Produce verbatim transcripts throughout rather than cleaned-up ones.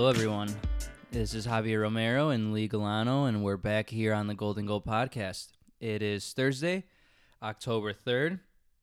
Hello, everyone. This is Javier Romero and Lee Galano, and we're back here on the Golden Goal Podcast. It is Thursday, October third,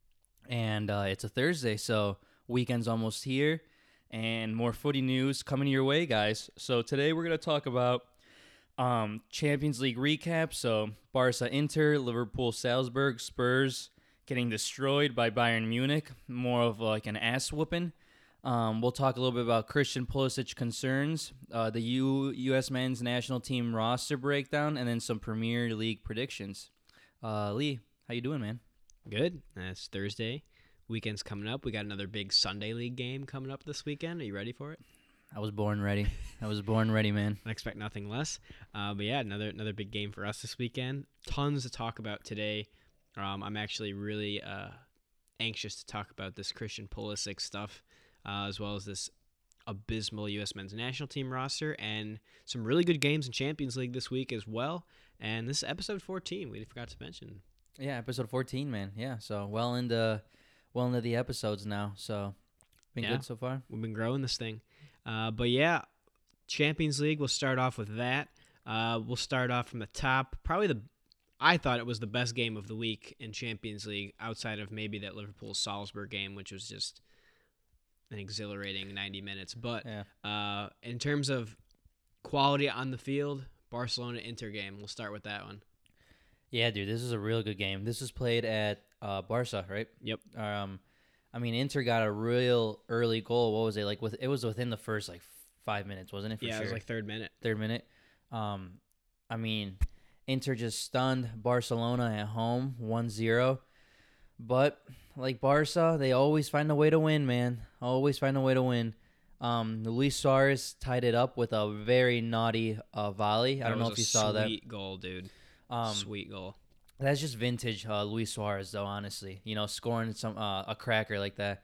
and uh, it's a Thursday, so weekend's almost here, and more footy news coming your way, guys. So today we're going to talk about um, Champions League recap, so Barca Inter, Liverpool Salzburg, Spurs getting destroyed by Bayern Munich, more of like an ass-whooping. Um, we'll talk a little bit about Christian Pulisic concerns, uh, the U- U.S. men's national team roster breakdown, and then some Premier League predictions. Uh, Lee, how you doing, man? Good. Uh, it's Thursday. Weekend's coming up. We got another big Sunday League game coming up this weekend. Are you ready for it? I was born ready. I was born ready, man. I expect nothing less. Uh, but yeah, another another big game for us this weekend. Tons to talk about today. Um, I'm actually really uh, anxious to talk about this Christian Pulisic stuff. Uh, as well as this abysmal U S men's national team roster and some really good games in Champions League this week as well. And this is episode fourteen. We forgot to mention. Yeah, episode fourteen, man. Yeah, so well into well into the episodes now. So been yeah, good so far. We've been growing this thing. Uh, but yeah, Champions League. We'll start off with that. Uh, we'll start off from the top. Probably the I thought it was the best game of the week in Champions League outside of maybe that Liverpool Salzburg game, which was just an exhilarating ninety minutes. But yeah. uh, in terms of quality on the field, Barcelona-Inter game, we'll start with that one. Yeah, dude, this is a real good game. This was played at uh, Barca, right? Yep. Um, I mean, Inter got a real early goal. What was it like? With it was within the first like five minutes, wasn't it? For yeah, sure. it was like third minute. Third minute. Um, I mean, Inter just stunned Barcelona at home, one zero. But like Barca, they always find a way to win, man. Always find a way to win. Um, Luis Suarez tied it up with a very naughty uh, volley. I That don't know was if you a saw that. Sweet goal, dude. Um, Sweet goal. That's just vintage uh, Luis Suarez, though. Honestly, you know, scoring some uh, a cracker like that.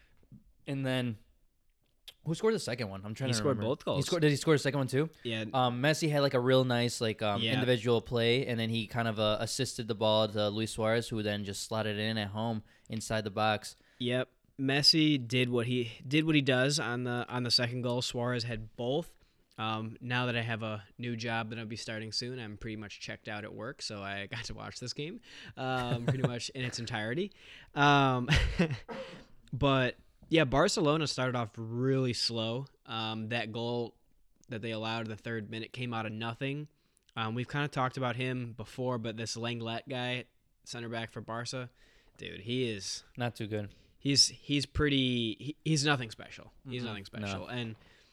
And then, who scored the second one? I'm trying He to scored remember. both goals. He scored. Did he score the second one too? Yeah. Um, Messi had like a real nice like um, Yeah. individual play, and then he kind of uh, assisted the ball to Luis Suarez, who then just slotted it in at home inside the box. Yep. Messi did what he did what he does on the on the second goal. Suarez had both. Um, now that I have a new job that I'll be starting soon, I'm pretty much checked out at work, so I got to watch this game um, pretty much in its entirety. Um, but yeah, Barcelona started off really slow. Um, that goal that they allowed in the third minute came out of nothing. Um, we've kind of talked about him before, but this Lenglet guy, center back for Barca, dude, he is Not too good. He's he's pretty. He, he's nothing special. He's Mhm. nothing special, No. and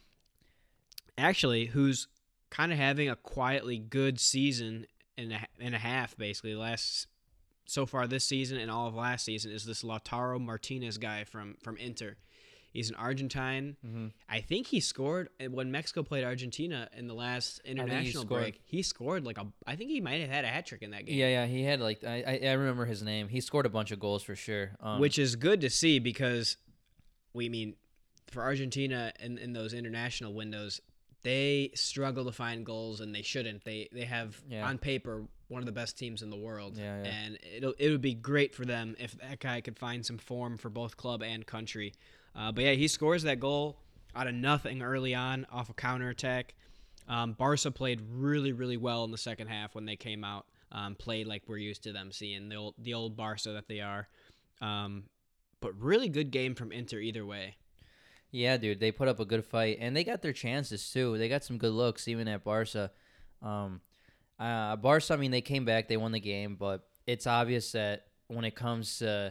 actually, who's kind of having a quietly good season and a, and a half, basically last so far this season and all of last season is this Lautaro Martinez guy from from Inter. He's an Argentine. Mm-hmm. I think he scored when Mexico played Argentina in the last international scored. break. He scored like a. I think he might have had a hat trick in that game. Yeah, yeah, he had like I, I I remember his name. He scored a bunch of goals for sure. Um, Which is good to see because we mean for Argentina in, in those international windows, they struggle to find goals and they shouldn't. They they have Yeah. on paper one of the best teams in the world. Yeah, yeah. And it'll it would be great for them if that guy could find some form for both club and country. Uh, but yeah, he scores that goal out of nothing early on off a counterattack. Um, Barca played really, really well in the second half when they came out. Um, played like we're used to them seeing, the old, the old Barca that they are. Um, but really good game from Inter either way. Yeah, dude, they put up a good fight, and they got their chances too. They got some good looks even at Barca. Um, uh, Barca, I mean, they came back, they won the game, but it's obvious that when it comes to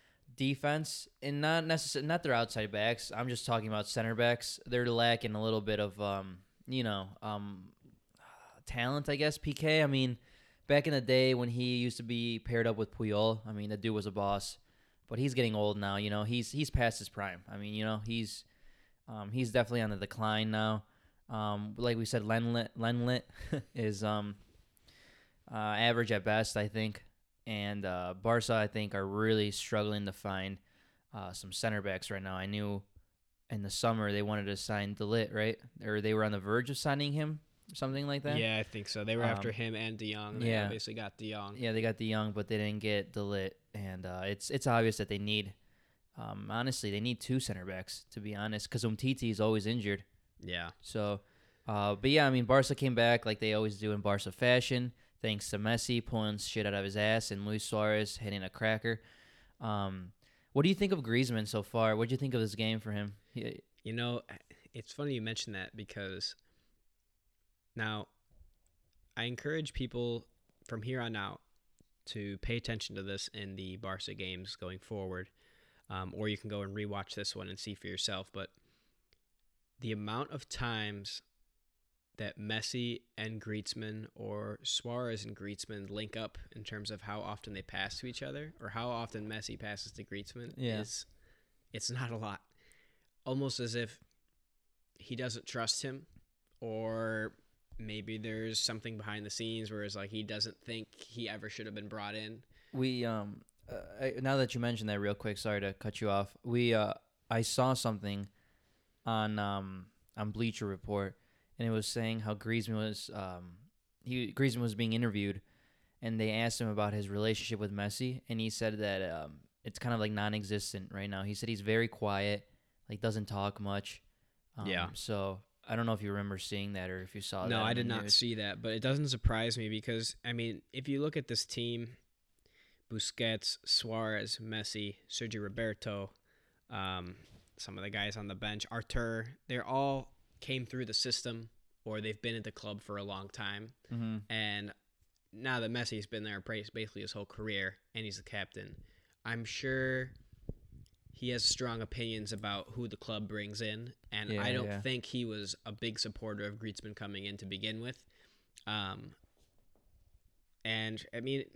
defense, and not necessarily not their outside backs, I'm just talking about center backs. They're lacking a little bit of, um, you know, um, talent, I guess. P K. I mean, back in the day when he used to be paired up with Puyol, I mean, the dude was a boss. But he's getting old now, you know. He's he's past his prime. I mean, you know, he's um, he's definitely on the decline now. Um, like we said, Lenlet Lenlet is um, uh, average at best, I think. And uh, Barca, I think, are really struggling to find uh, some center backs right now. I knew in the summer they wanted to sign De Ligt, right? Or they were on the verge of signing him, something like that. Yeah, I think so. They were Um, after him and De Jong. They yeah. obviously got De Jong. Yeah, they got De Jong, but they didn't get De Ligt. And uh, it's it's obvious that they need, um, honestly, they need two center backs, to be honest, because Umtiti is always injured. Yeah. So, uh, but yeah, I mean, Barca came back like they always do in Barca fashion, thanks to Messi pulling shit out of his ass and Luis Suarez hitting a cracker. Um, what do you think of Griezmann so far? What do you think of this game for him? He, You know, it's funny you mention that because now I encourage people from here on out to pay attention to this in the Barca games going forward, um, or you can go and rewatch this one and see for yourself. But the amount of times that Messi and Griezmann or Suarez and Griezmann link up in terms of how often they pass to each other or how often Messi passes to Griezmann Yeah. is it's not a lot. Almost as if he doesn't trust him, or maybe there's something behind the scenes where it's like he doesn't think he ever should have been brought in. we um, uh, I, now that you mentioned that, real quick, sorry to cut you off. We uh, I saw something on um on Bleacher Report, and it was saying how Griezmann was um he Griezmann was being interviewed, and they asked him about his relationship with Messi, and he said that um it's kind of like non-existent right now. He said he's very quiet, like doesn't talk much. Um, Yeah. So I don't know if you remember seeing that or if you saw that. No, in I the did not news. see that, but it doesn't surprise me because, I mean, if you look at this team, Busquets, Suarez, Messi, Sergio Roberto, um, some of the guys on the bench, Artur, they're all came through the system or they've been at the club for a long time. Mm-hmm. And now that Messi's been there basically his whole career and he's the captain, I'm sure he has strong opinions about who the club brings in. And Yeah, I don't yeah. think he was a big supporter of Griezmann coming in to begin with. Um, and, I mean,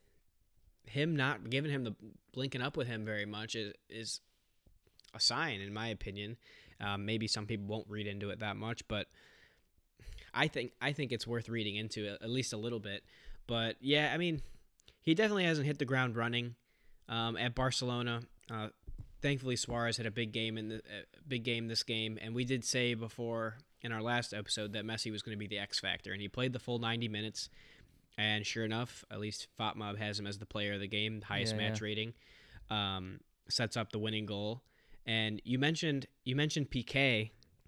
him not giving him the linking up with him very much is, is a sign, in my opinion. Um, maybe some people won't read into it that much, but I think I think it's worth reading into it, at least a little bit. But yeah, I mean, he definitely hasn't hit the ground running um, at Barcelona. Uh, thankfully, Suarez had a big game in the uh, big game this game, and we did say before in our last episode that Messi was going to be the X factor, and he played the full ninety minutes. And sure enough, at least FotMob has him as the player of the game, highest Yeah, match yeah. rating, um, sets up the winning goal. And you mentioned you mentioned P K,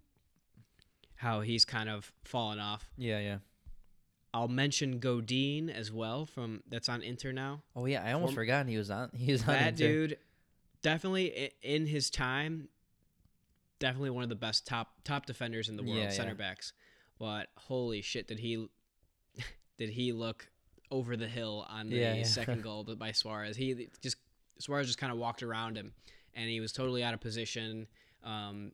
how he's kind of fallen off. Yeah, yeah. I'll mention Godin as well from that's on Inter now. Oh yeah, I almost Form- forgot he was on. He was on That Inter. dude, definitely i- in his time, definitely one of the best top top defenders in the world, Yeah, center yeah. backs. But holy shit, did he did he look over the hill on the Yeah, yeah. second goal by Suarez? He just Suarez just kind of walked around him, and he was totally out of position. Um,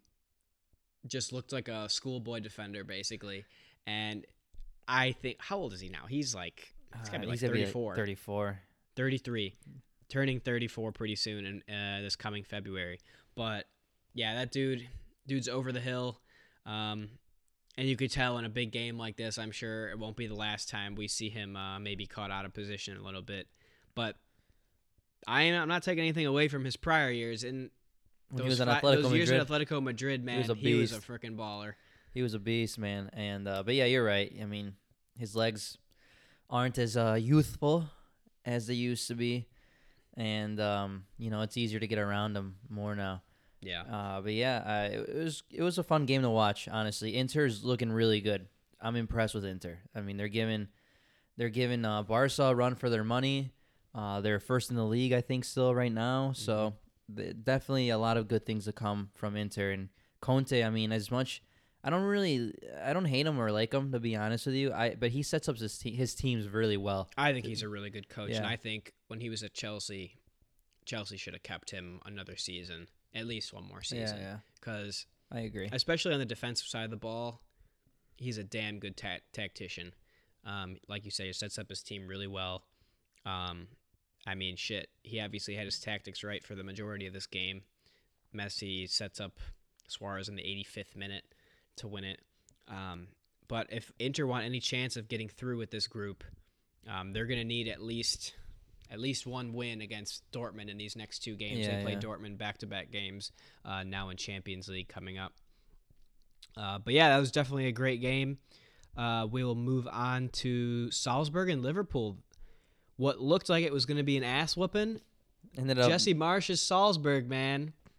just looked like a schoolboy defender basically, and I think how old is he now? He's like he's gotta be Uh, like he's gonna be, thirty-four. thirty-four. thirty-three, turning thirty-four pretty soon in uh, this coming February. But yeah, that dude, dude's over the hill, um, and you could tell in a big game like this. I'm sure it won't be the last time we see him uh, maybe caught out of position a little bit. But I am I'm not taking anything away from his prior years. In When those, he was on fi- Atletico those years in Madrid, Atletico Madrid, man, was a he was a beast. freaking baller. he was a beast, man. And uh, but yeah, you're right. I mean, his legs aren't as uh, youthful as they used to be, and um, you know it's easier to get around him more now. Yeah. Uh, but yeah, uh, it, it was it was a fun game to watch. Honestly, Inter's looking really good. I'm impressed with Inter. I mean, they're giving they're giving uh, Barca a run for their money. Uh, they're first in the league, I think, still right now. So th- definitely a lot of good things to come from Inter and Conte. I mean, as much I don't really I don't hate him or like him, to be honest with you. I but he sets up his te- his teams really well. I think he's a really good coach, and Yeah. I think when he was at Chelsea, Chelsea should have kept him another season, at least one more season. Yeah, yeah, Because I agree. especially on the defensive side of the ball, he's a damn good ta- tactician. Um, like you say, he sets up his team really well. Um, I mean, shit, he obviously had his tactics right for the majority of this game. Messi sets up Suarez in the eighty-fifth minute to win it. Um, but if Inter want any chance of getting through with this group, um, they're going to need at least at least one win against Dortmund in these next two games. Yeah, they play yeah. Dortmund back-to-back games uh, now in Champions League coming up. Uh, but yeah, that was definitely a great game. Uh, we will move on to Salzburg and Liverpool. What looked like it was going to be an ass whooping. Ended up Jesse Marsh's Salzburg, man.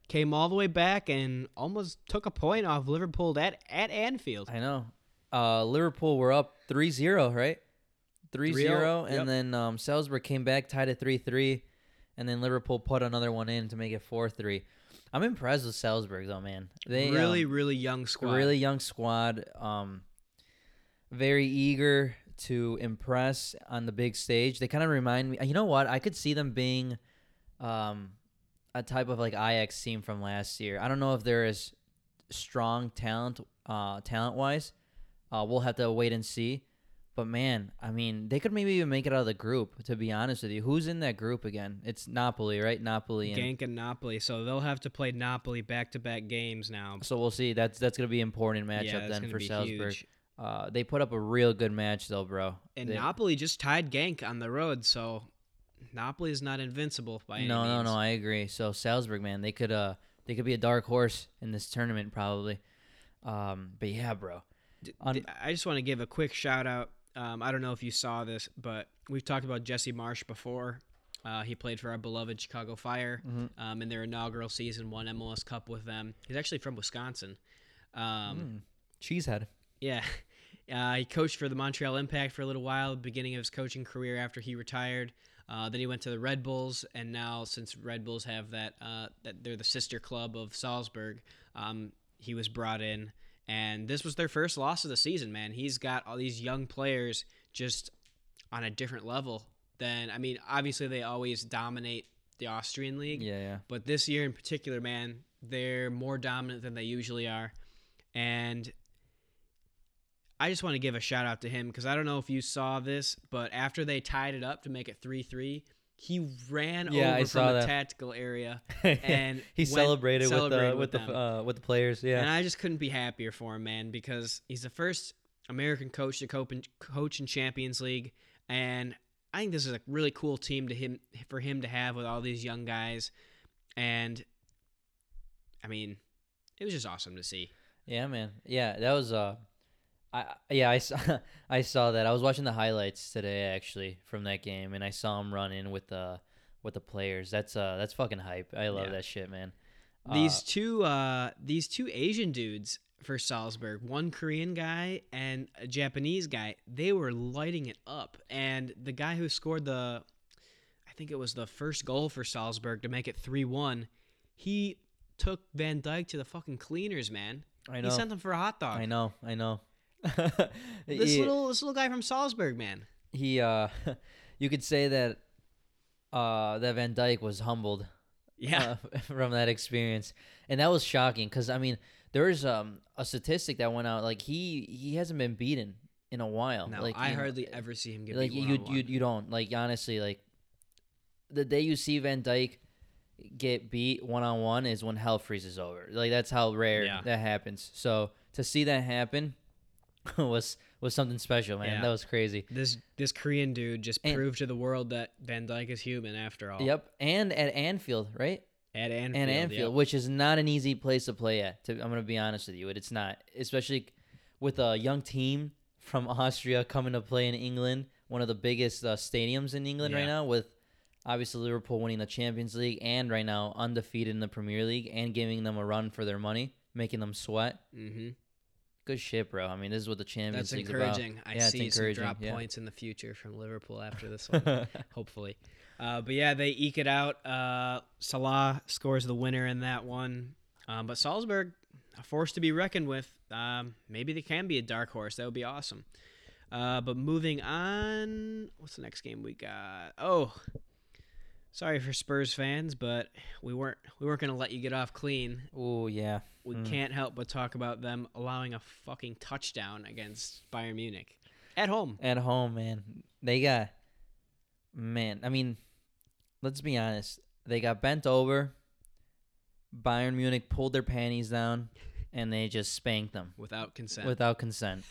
came all the way back and almost took a point off Liverpool at at Anfield. I know. Uh, Liverpool were up three zero, right? three zero, and yep. then um, Salzburg came back, tied at three three, and then Liverpool put another one in to make it four three. I'm impressed with Salzburg, though, man. They really, um, really young squad. Really young squad. Um, very eager to impress on the big stage. They kind of remind me. You know what? I could see them being um, a type of like Ajax team from last year. I don't know if they're as strong talent, uh, talent wise. Uh, we'll have to wait and see. But man, I mean, they could maybe even make it out of the group. To be honest with you, who's in that group again? It's Napoli, right? Napoli and Genk and Napoli. So they'll have to play Napoli back-to-back games now. So we'll see. That's that's gonna be an important matchup yeah, then for Salzburg. Huge. Uh, they put up a real good match though, bro. And they, Napoli just tied Genk on the road, so Napoli is not invincible by any no, means. no, no. I agree. So Salzburg, man, they could uh they could be a dark horse in this tournament probably. Um, but yeah, bro. D- On, d- I just want to give a quick shout out. Um, I don't know if you saw this, but we've talked about Jesse Marsh before. Uh, he played for our beloved Chicago Fire mm-hmm. um, in their inaugural season, won M L S Cup with them. He's actually from Wisconsin. Um, mm, cheesehead. Yeah. Uh, he coached for the Montreal Impact for a little while, beginning of his coaching career after he retired. Uh, then he went to the Red Bulls, and now since Red Bulls have that, uh, that they're the sister club of Salzburg, um, he was brought in. And this was their first loss of the season, man. He's got all these young players just on a different level than, I mean, obviously they always dominate the Austrian league. Yeah, yeah. But this year in particular, man, they're more dominant than they usually are. And I just want to give a shout out to him because I don't know if you saw this, but after they tied it up to make it three three, he ran yeah, over I from the that. tactical area and he celebrated, celebrated with the with with, them. the uh, with the players. Yeah, and I just couldn't be happier for him, man, because he's the first American coach to coach in Champions League, and I think this is a really cool team to him for him to have with all these young guys, and I mean, it was just awesome to see. Yeah, man. Yeah, that was uh, I yeah I saw I saw that. I was watching the highlights today actually from that game, and I saw him run in with the with the players. That's uh that's fucking hype. I love Yeah. that shit, man. These Uh, two uh these two Asian dudes for Salzburg, one Korean guy and a Japanese guy, they were lighting it up. And the guy who scored the I think it was the first goal for Salzburg to make it three one, he took Van Dijk to the fucking cleaners, man. I know. He sent him for a hot dog. I know. I know. This he, little this little guy from Salzburg, man. he uh, you could say that uh that Van Dijk was humbled. Yeah. Uh, from that experience, and that was shocking because I mean there was um a statistic that went out like he he hasn't been beaten in a while. No, like I you know, hardly ever see him get like beat you one-on-one. you you don't like honestly like the day you see Van Dijk get beat one on one is when hell freezes over. Like that's how rare Yeah. that happens. So to see that happen was was something special, man. Yeah. That was crazy. This this Korean dude just And- proved to the world that Van Dijk is human after all. Yep, and at Anfield, right? At Anfield. And Anfield, yep. which is not an easy place to play at. To, I'm gonna be honest with you, it's not, especially with a young team from Austria coming to play in England, one of the biggest uh, stadiums in England right Yeah. now. With obviously Liverpool winning the Champions League and right now undefeated in the Premier League and giving them a run for their money, making them sweat. Mm-hmm. Good shit, bro. I mean, this is what the Champions That's League's encouraging. about. I yeah, see it's some encouraging. drop yeah. points in the future from Liverpool after this one, hopefully. Uh, but yeah, they eke it out. Uh, Salah scores the winner in that one. Um, but Salzburg, a force to be reckoned with. Um, maybe they can be a dark horse. That would be awesome. Uh, but moving on, what's the next game we got? Oh, sorry for Spurs fans, but we weren't we weren't gonna let you get off clean. Oh yeah. We Mm. can't help but talk about them allowing a fucking touchdown against Bayern Munich at home. At home, man. They got, man, I mean, let's be honest. They got bent over. Bayern Munich pulled their panties down, and they just spanked them Without consent. without consent.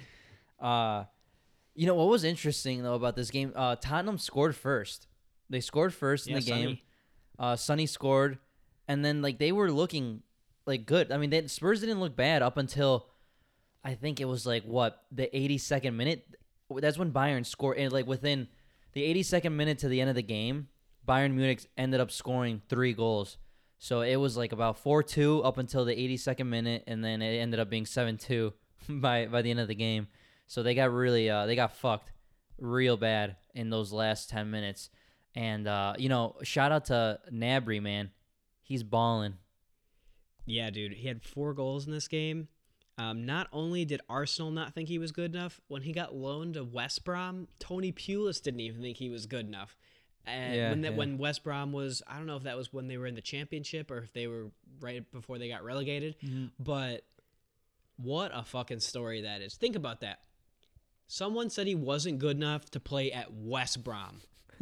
uh, you know, what was interesting, though, about this game, uh, Tottenham scored first. They scored first in Yeah, the game. Sonny. Uh, Sonny scored, and then, like, they were looking, like, good. I mean, they, Spurs didn't look bad up until, I think it was, like, what, the eighty-second minute? That's when Bayern scored. And, like, within the eighty-second minute to the end of the game, Bayern Munich ended up scoring three goals. So it was like about four two up until the eighty-second minute, and then it ended up being seven two by by the end of the game. So they got really uh, they got fucked real bad in those last ten minutes. And uh, you know, shout out to Gnabry, man. He's balling. Yeah, dude. He had four goals in this game. Um, not only did Arsenal not think he was good enough, when he got loaned to West Brom, Tony Pulis didn't even think he was good enough. And Yeah, when that, yeah. when West Brom was, I don't know if that was when they were in the championship or if they were right before they got relegated, but what a fucking story that is. Think about that. Someone said he wasn't good enough to play at West Brom.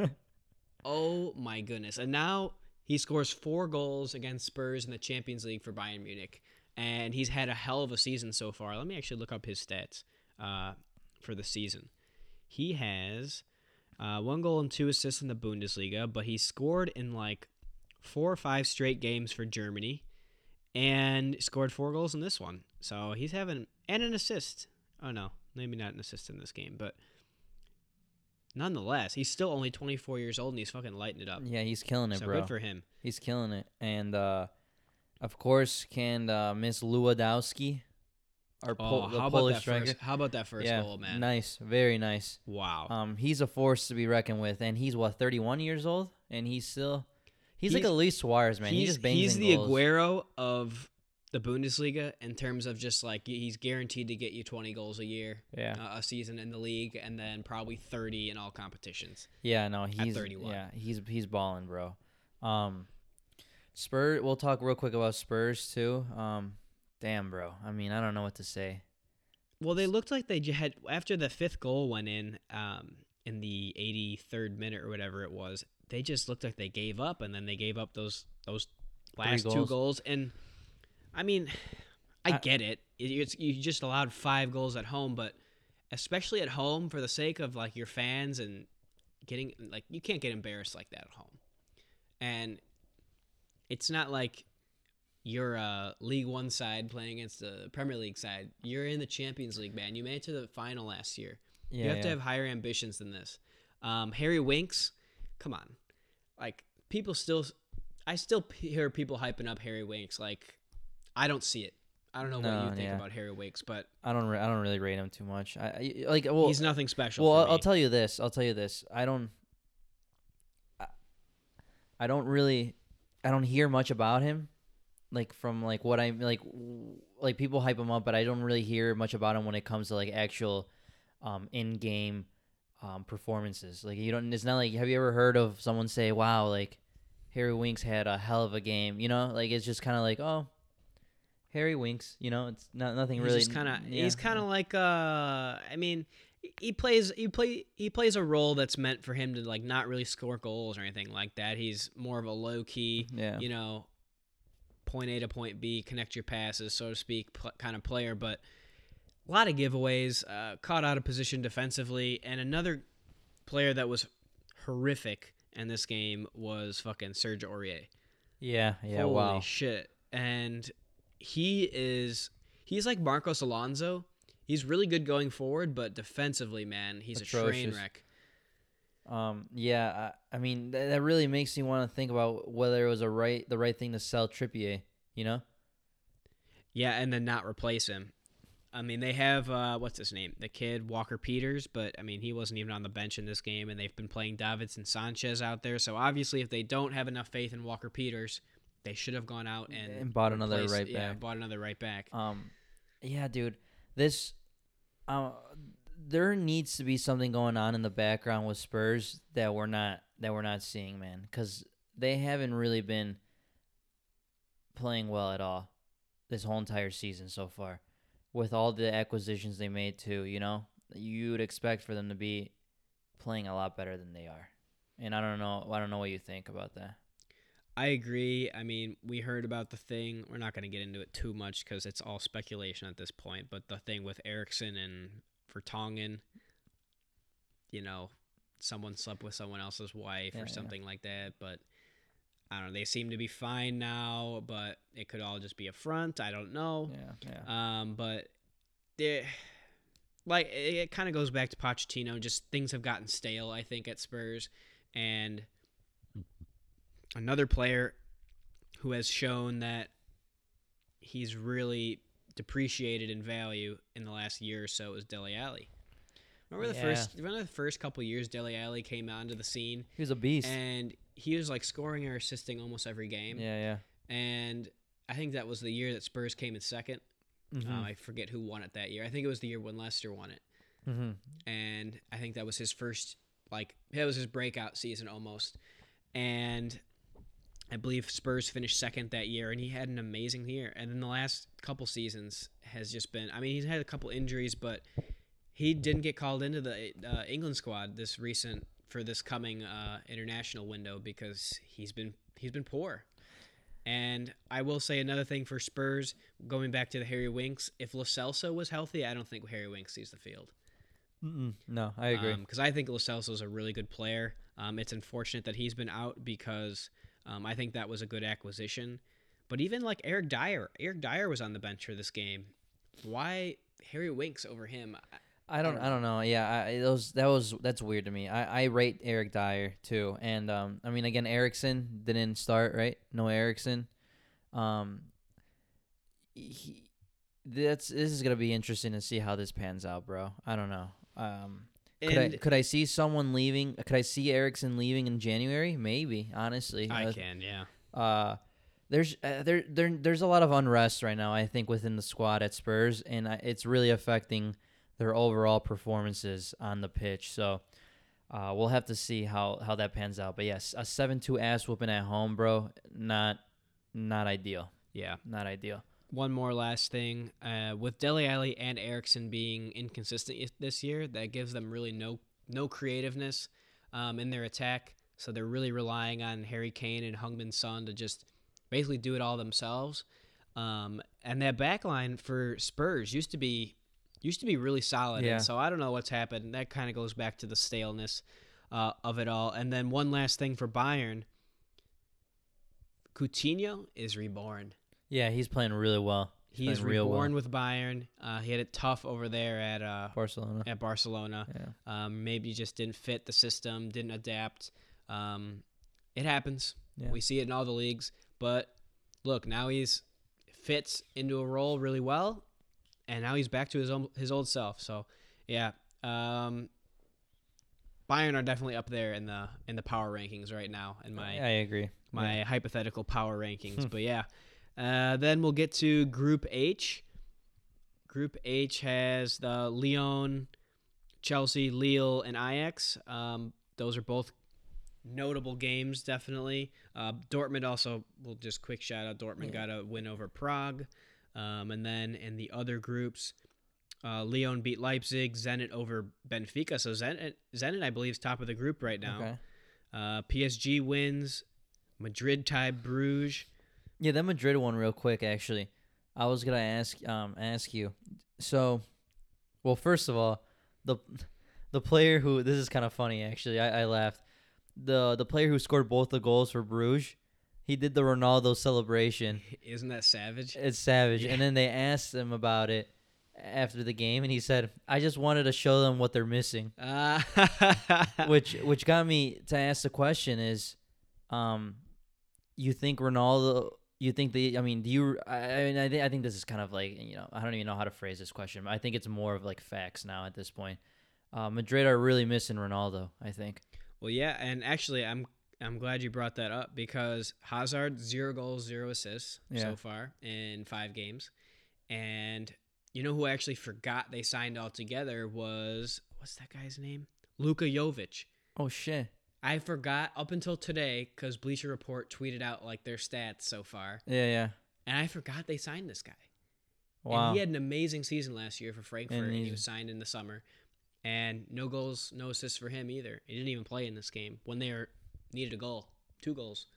Oh my goodness. And now he scores four goals against Spurs in the Champions League for Bayern Munich. And he's had a hell of a season so far. Let me actually look up his stats uh, for the season. He has uh, one goal and two assists in the Bundesliga, but he scored in like four or five straight games for Germany and scored four goals in this one. So he's having, and an assist. Oh no, maybe not an assist in this game, but nonetheless, he's still only twenty-four years old and he's fucking lighting it up. Yeah, he's killing it, So bro. good for him. He's killing it. And uh, of course, can uh, Miss Lewandowski, our Oh, Pol- the how about Polish that striker. first? How about that first yeah, goal, man? nice, very nice. Wow. Um, he's a force to be reckoned with, and he's what thirty-one years old, and he's still, he's, like He's- a Luis Suarez, man. He he's just bangs he's in the goals. Aguero of the Bundesliga in terms of just like he's guaranteed to get you twenty goals a year, Yeah, uh, a season in the league, and then probably thirty in all competitions. yeah, no, he's thirty-one. yeah, he's he's balling, bro. Um, Spurs. We'll talk real quick about Spurs too. Um, damn, bro. I mean, I don't know what to say. Well, they looked like they j- had after the fifth goal went in, um, in the eighty-third minute or whatever it was. They just looked like they gave up, and then they gave up those those last two goals. goals. And I mean, I, I- get it. It- It's you just allowed five goals at home, but especially at home for the sake of like your fans and getting like you can't get embarrassed like that at home. And it's not like you're a League One side playing against the Premier League side. You're in the Champions League, man. You made it to the final last year. Yeah, you have yeah. to have higher ambitions than this. Um, Harry Winks, come on. Like, people still, I still p- hear people hyping up Harry Winks. Like, I don't see it. I don't know No, what you think yeah. about Harry Winks, but I don't. Re- I don't really rate him too much. I, I like. Well, he's nothing special. Well, for I'll, me. I'll tell you this. I'll tell you this. I don't. I, I don't really. I don't hear much about him, like from like what I like. w- Like people hype him up, but I don't really hear much about him when it comes to like actual, um, in-game, um, performances. Like you don't. It's not like. Have you ever heard of someone say, "Wow, like, Harry Winks had a hell of a game"? You know, like it's just kind of like, oh, Harry Winks. You know, it's not nothing He's really. just kind of yeah, he's kind of yeah. like uh I mean he plays he play he plays a role that's meant for him to like not really score goals or anything like that. He's more of a low key, Yeah. you know, point A to point B, connect your passes, so to speak, pl- kind of player, but a lot of giveaways, uh, caught out of position defensively, and another player that was horrific in this game was fucking Serge Aurier. Yeah. Yeah. Holy wow. shit. And he is he's like Marcos Alonso. He's really good going forward, but defensively, man, he's a train Atrocious. wreck. Um, yeah, I, I mean that, that really makes me want to think about whether it was a right the right thing to sell Trippier. You know? Yeah, and then not replace him. I mean, they have uh, what's his name, the kid Walker Peters, but I mean, he wasn't even on the bench in this game, and they've been playing Davidson Sanchez out there. So obviously, if they don't have enough faith in Walker Peters, they should have gone out and, And bought another replaced- right Yeah, back. bought another right back. Um, yeah, dude, this, uh, there needs to be something going on in the background with Spurs that we're not that we're not seeing, man, because they haven't really been playing well at all this whole entire season so far. With all the acquisitions they made too, you know, you would expect for them to be playing a lot better than they are. And I don't know, I don't know what you think about that. I agree. I mean, we heard about the thing. We're not going to get into it too much because it's all speculation at this point. But the thing with Erickson and Vertonghen, you know, someone slept with someone else's wife Yeah, or yeah. something like that. But I don't know. They seem to be fine now, but it could all just be a front. I don't know. Yeah, yeah. Um, but they like it, it kind of goes back to Pochettino. Just things have gotten stale, I think, at Spurs, and another player who has shown that he's really depreciated in value in the last year or so, is Dele Alli. Remember the Yeah. first, remember the first couple years Dele Alli came onto the scene, He was a beast. and he was like scoring or assisting almost every game. Yeah, yeah. And I think that was the year that Spurs came in second. Mm-hmm. Um, I forget who won it that year. I think it was the year when Leicester won it. Mm-hmm. And I think that was his first, like, that was his breakout season almost. And I believe Spurs finished second that year, and he had an amazing year. And then the last couple seasons has just been, I mean, he's had a couple injuries, but he didn't get called into the uh, England squad this recent, for this coming uh, international window, because he's been he's been poor. And I will say another thing for Spurs, going back to the Harry Winks, if Lo Celso was healthy, I don't think Harry Winks sees the field. Mm-mm. No, I agree. Because um, I think Lo Celso is a really good player. Um, it's unfortunate that he's been out, because um, I think that was a good acquisition. But even like Eric Dyer, Eric Dyer was on the bench for this game. Why Harry Winks over him? I don't. I don't know. Yeah, I, those that was that's weird to me. I, I rate Eric Dyer too, and um, I mean again, Erickson didn't start, right? No Erickson. Um, he, that's this is gonna be interesting to see how this pans out, bro. I don't know. Um, could And I could I see someone leaving? Could I see Erickson leaving in January? Maybe, honestly. I Uh, can, yeah. Uh, there's uh, there there there's a lot of unrest right now, I think, within the squad at Spurs, and I, it's really affecting their overall performances on the pitch. So uh, we'll have to see how, how that pans out. But yes, a seven two ass whooping at home, bro, not not ideal. Yeah. Not ideal. One more last thing. Uh, with Dele Alli and Eriksson being inconsistent i- this year, that gives them really no no creativeness um, in their attack. So they're really relying on Harry Kane and Heung-min Son to just basically do it all themselves. Um, and that back line for Spurs used to be used to be really solid. Yeah. And so I don't know what's happened. That kind of goes back to the staleness uh, of it all. And then one last thing for Bayern. Coutinho is reborn. Yeah, he's playing really well. He's playing real reborn well. with Bayern. Uh, he had it tough over there at uh, Barcelona. at Barcelona. Yeah. Um, maybe just didn't fit the system, didn't adapt. Um, it happens. Yeah. We see it in all the leagues. But look, now he's fits into a role really well, and now he's back to his own, his old self. So, yeah, um, Bayern are definitely up there in the in the power rankings right now. In my I agree. my Yeah. hypothetical power rankings. But yeah, uh, then we'll get to Group H. Group H has the Lyon, Chelsea, Lille, and Ajax. Um, those are both notable games, definitely. Uh, Dortmund also, we'll just quick shout out, Dortmund Yeah. got a win over Prague. Um, and then in the other groups, uh, Lyon beat Leipzig, Zenit over Benfica. So Zenit, Zenit, I believe, is top of the group right now. Okay. Uh, P S G wins. Madrid tied Bruges. Yeah, that Madrid one real quick, actually. I was gonna ask um ask you. So, well, first of all, the the player who this is kind of funny actually. I, I laughed. The the player who scored both the goals for Bruges, he did the Ronaldo celebration. Isn't that savage? It's savage. Yeah. And then they asked him about it after the game, and he said, "I just wanted to show them what they're missing." Uh, which which got me to ask the question is, um, you think Ronaldo? You think the? I mean, do you? I, I mean, I think I think this is kind of like, you know, I don't even know how to phrase this question, but I think it's more of like facts now at this point. Uh, Madrid are really missing Ronaldo, I think. well, yeah, and actually, I'm I'm glad you brought that up, because Hazard zero goals, zero assists Yeah. so far in five games, and you know who I actually forgot they signed all together was, what's that guy's name? Luka Jovic. Oh shit! I forgot up until today, because Bleacher Report tweeted out like their stats so far, Yeah, yeah. and I forgot they signed this guy. Wow. And he had an amazing season last year for Frankfurt, And and, he he's- was signed in the summer. And no goals, no assists for him either. He didn't even play in this game when they were, needed a goal, two goals.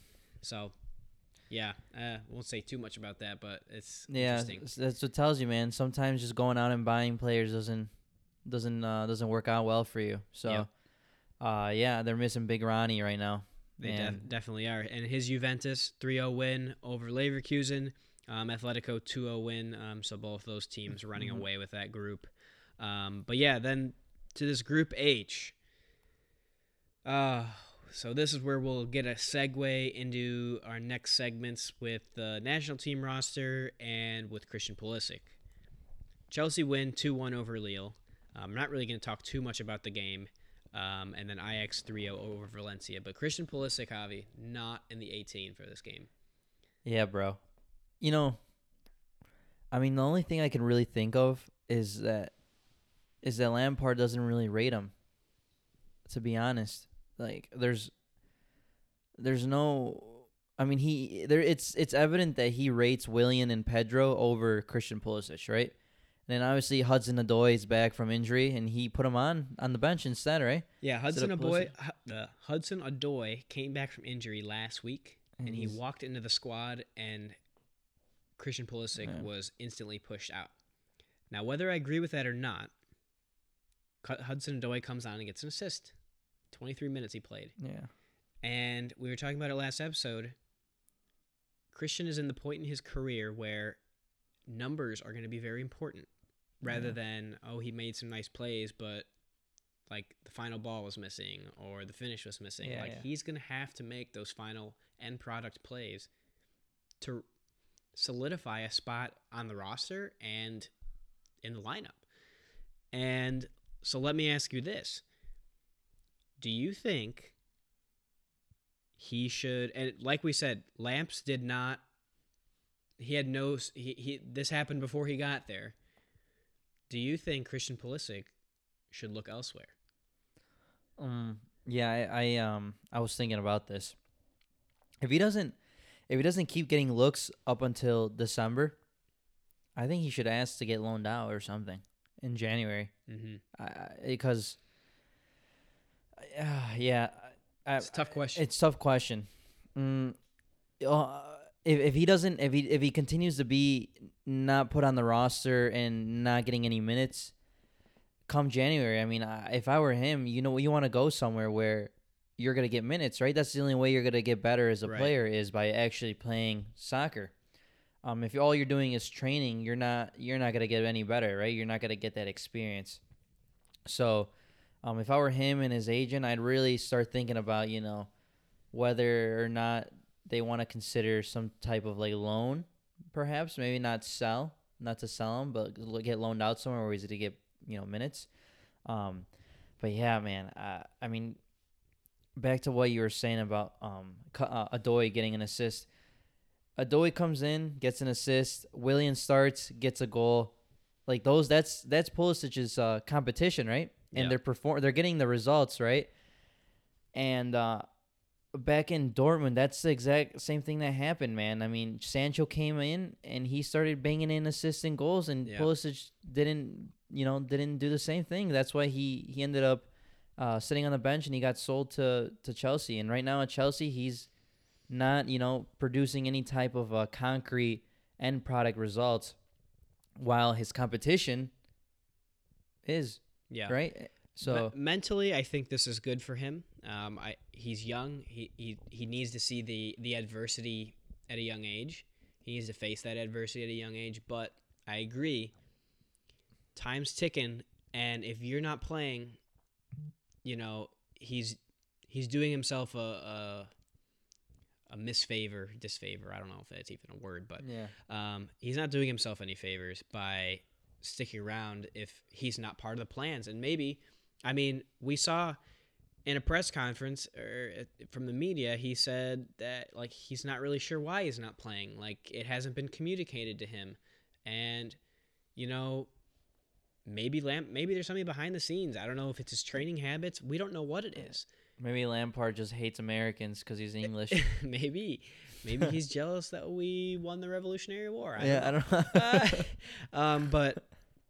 So, yeah, uh, won't say too much about that, but it's Yeah, interesting. s- that's what tells you, man. Sometimes just going out and buying players doesn't doesn't uh, doesn't work out well for you. So, Yep. uh, yeah, they're missing Big Ronnie right now. They def- And definitely are. And his Juventus three oh win over Leverkusen, um, Atletico two oh win. Um, so both those teams running Mhm. away with that group. Um, but yeah, then to this Group H. Uh, So this is where we'll get a segue into our next segments with the national team roster and with Christian Pulisic. Chelsea win two one over Lille. I'm not really going to talk too much about the game. Um, and then Ajax three oh over Valencia. But Christian Pulisic, Javi, not in the eighteen for this game. Yeah, bro. You know, I mean, the only thing I can really think of is that is that Lampard doesn't really rate him. To be honest, like there's there's no. I mean, he there. It's it's evident that he rates Willian and Pedro over Christian Pulisic, right? And then obviously Hudson-Odoi is back from injury, and he put him on on the bench instead, right? Yeah, Hudson-Odoi uh, Hudson-Odoi came back from injury last week, and, and he walked into the squad, and Christian Pulisic yeah. was instantly pushed out. Now, whether I agree with that or not, Hudson-Odoi comes on and gets an assist. twenty-three minutes he played. Yeah. And we were talking about it last episode. Christian is in the point in his career where numbers are going to be very important rather yeah. than, oh, he made some nice plays, but like the final ball was missing or the finish was missing. Yeah, like yeah. he's going to have to make those final end product plays to solidify a spot on the roster and in the lineup. And so let me ask you this. Do you think he should, and like we said, Lamps did not, he had no, he, he this happened before he got there. Do you think Christian Pulisic should look elsewhere? Um, yeah, I, I um I was thinking about this. If he doesn't if he doesn't keep getting looks up until December, I think he should ask to get loaned out or something in January. Mm-hmm. I, because uh, yeah, I, it's a tough question. It's a tough question. Mm, uh, if if he doesn't if he if he continues to be not put on the roster and not getting any minutes come January, I mean, I, if I were him, you know, you want to go somewhere where you're gonna get minutes, right? That's the only way you're gonna get better as a right. player is by actually playing soccer. Um, if all you're doing is training, you're not you're not gonna get any better, right? You're not gonna get that experience. So, um, if I were him and his agent, I'd really start thinking about, you know, whether or not they want to consider some type of like loan, perhaps maybe not sell, not to sell him, but get loaned out somewhere where he's to get you know minutes. Um, but yeah, man, uh, I mean, back to what you were saying about um uh, Odoi getting an assist. Odoi comes in, gets an assist. Willian starts, gets a goal. Like those, that's that's Pulisic's uh, competition, right? And yeah. they're perform, they're getting the results, right? And uh, back in Dortmund, that's the exact same thing that happened, man. I mean, Sancho came in and he started banging in assists and goals, and yeah. Pulisic didn't, you know, didn't do the same thing. That's why he he ended up uh, sitting on the bench and he got sold to to Chelsea. And right now at Chelsea, he's not, you know, producing any type of uh, concrete end product results, while his competition is. Yeah. Right. So Me- mentally, I think this is good for him. Um, I he's young. He he he needs to see the the adversity at a young age. He needs to face that adversity at a young age. But I agree. Time's ticking, and if you're not playing, you know, he's he's doing himself a. a a misfavor, disfavor. I don't know if that's even a word, but yeah. um, he's not doing himself any favors by sticking around if he's not part of the plans. And maybe, I mean, we saw in a press conference or from the media, he said that like he's not really sure why he's not playing. Like it hasn't been communicated to him, and you know, maybe Lamp, maybe there's something behind the scenes. I don't know if it's his training habits. We don't know what it is. Maybe Lampard just hates Americans because he's English. maybe. Maybe he's jealous that we won the Revolutionary War. I yeah, don't I don't know. uh, um, but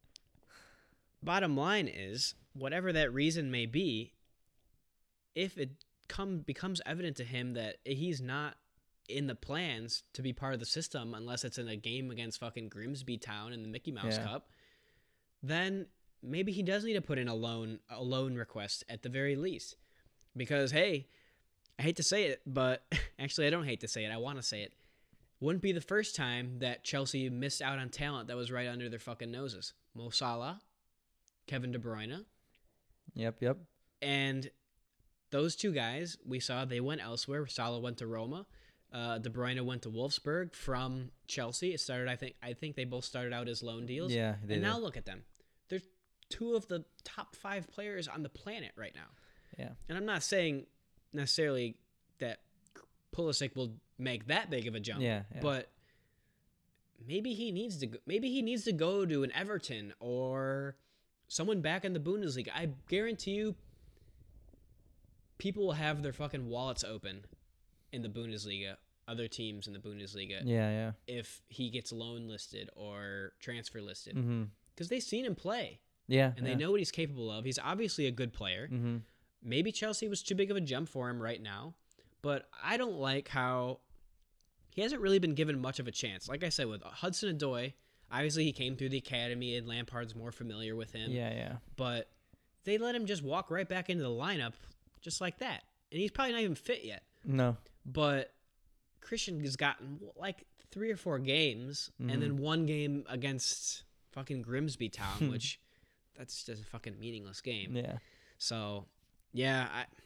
bottom line is, whatever that reason may be, if it come becomes evident to him that he's not in the plans to be part of the system unless it's in a game against fucking Grimsby Town in the Mickey Mouse yeah. Cup, then maybe he does need to put in a loan, a loan request at the very least. Because, hey, I hate to say it, but actually I don't hate to say it. I want to say it. Wouldn't be the first time that Chelsea missed out on talent that was right under their fucking noses. Mo Salah, Kevin De Bruyne. Yep, yep. And those two guys we saw they went elsewhere. Salah went to Roma. Uh, De Bruyne went to Wolfsburg from Chelsea. It started, I think, I think they both started out as loan deals. Yeah, they and did. now look at them. They're two of the top five players on the planet right now. Yeah. And I'm not saying necessarily that Pulisic will make that big of a jump. Yeah, yeah. But maybe he needs to. Go, maybe he needs to go to an Everton or someone back in the Bundesliga. I guarantee you, people will have their fucking wallets open in the Bundesliga, other teams in the Bundesliga, Yeah, yeah. if he gets loan listed or transfer listed. Mm-hmm. Because they've seen him play, Yeah. and they yeah. know what he's capable of. He's obviously a good player. Mm-hmm. Maybe Chelsea was too big of a jump for him right now, but I don't like how he hasn't really been given much of a chance. Like I said, with Hudson-Odoi, obviously he came through the academy, and Lampard's more familiar with him. Yeah, yeah. But they let him just walk right back into the lineup just like that. And he's probably not even fit yet. No. But Christian has gotten like three or four games, Mm-hmm. and then one game against fucking Grimsby Town, which that's just a fucking meaningless game. Yeah. So, yeah,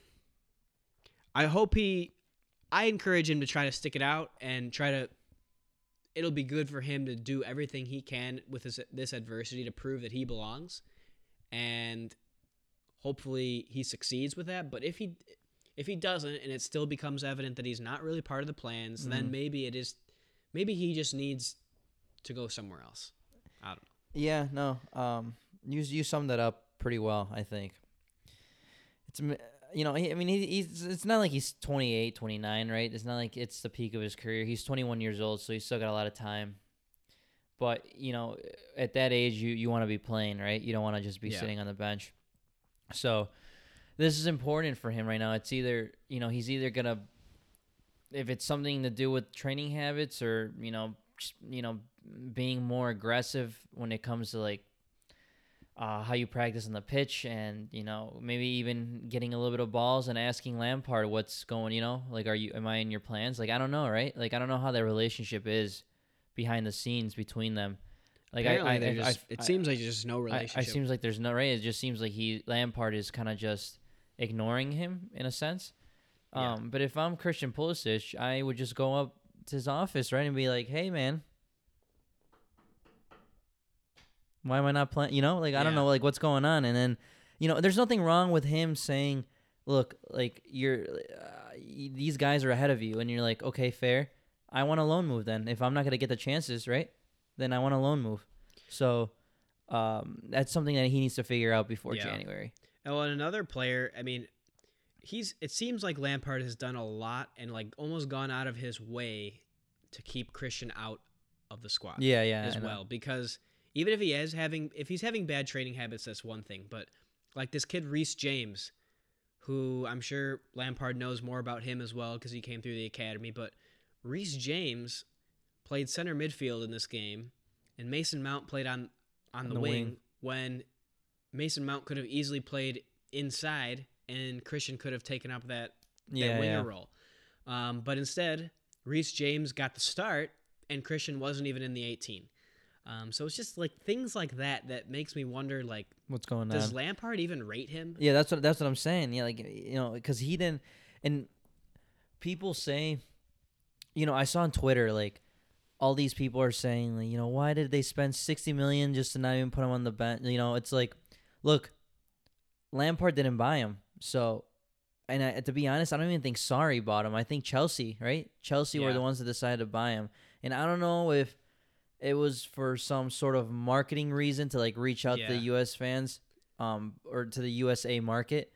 I I hope he. I encourage him to try to stick it out and try to. It'll be good for him to do everything he can with this this adversity to prove that he belongs, and hopefully he succeeds with that. But if he if he doesn't, and it still becomes evident that he's not really part of the plans, Mm-hmm. then maybe it is. Maybe he just needs to go somewhere else. I don't know. Yeah, no. Um, you you summed that up pretty well, I think. It's m- you know, he, I mean, he, he's it's not like he's twenty-eight, twenty-nine, right? It's not like it's the peak of his career. He's twenty-one years old, so he's still got a lot of time. But, you know, at that age, you, you want to be playing, right? You don't want to just be Yeah. sitting on the bench. So this is important for him right now. It's either, you know, he's either going to, if it's something to do with training habits or, you know, just, you know, being more aggressive when it comes to like uh, how you practice on the pitch and, you know, maybe even getting a little bit of balls and asking Lampard what's going, you know, like, are you, am I in your plans? Like, I don't know, right? Like, I don't know how their relationship is behind the scenes between them. Like, Apparently, I, I, they're I, just, I, it seems like there's just no I, relationship. I seems like there's no, right? It just seems like he, Lampard is kind of just ignoring him in a sense. Um, Yeah. But if I'm Christian Pulisic, I would just go up to his office, right, and be like, "Hey, man, why am I not playing?" You know, like I don't Yeah. know, like what's going on. And then, you know, there's nothing wrong with him saying, "Look, like you're, uh, y- these guys are ahead of you," and you're like, "Okay, fair. I want a loan move then. If I'm not gonna get the chances, right, then I want a loan move." So, um, that's something that he needs to figure out before Yeah. January. Oh, and another player, I mean, he's. It seems like Lampard has done a lot and like almost gone out of his way to keep Christian out of the squad. Yeah, yeah, as I know. well, because even if he is having, if he's having bad training habits, that's one thing. But like this kid Reece James, who I'm sure Lampard knows more about him as well because he came through the academy. But Reece James played center midfield in this game, and Mason Mount played on on the, the wing, wing. when Mason Mount could have easily played inside, and Christian could have taken up that, that Yeah, winger yeah. role. Um, but instead, Reece James got the start, and Christian wasn't even in the eighteen. Um, so it's just like things like that that makes me wonder, like, What's going does on? Lampard even rate him? Yeah, that's what that's what I'm saying. Yeah, like you know, because he didn't, and people say, you know, I saw on Twitter like all these people are saying, like, you know, why did they spend sixty million just to not even put him on the bench? You know, it's like, look, Lampard didn't buy him, so. And I, to be honest, I don't even think Sarri bought him. I think Chelsea, right? Chelsea were Yeah. the ones that decided to buy him. And I don't know if it was for some sort of marketing reason to like reach out to the Yeah. U S fans, um, or to the U S A market.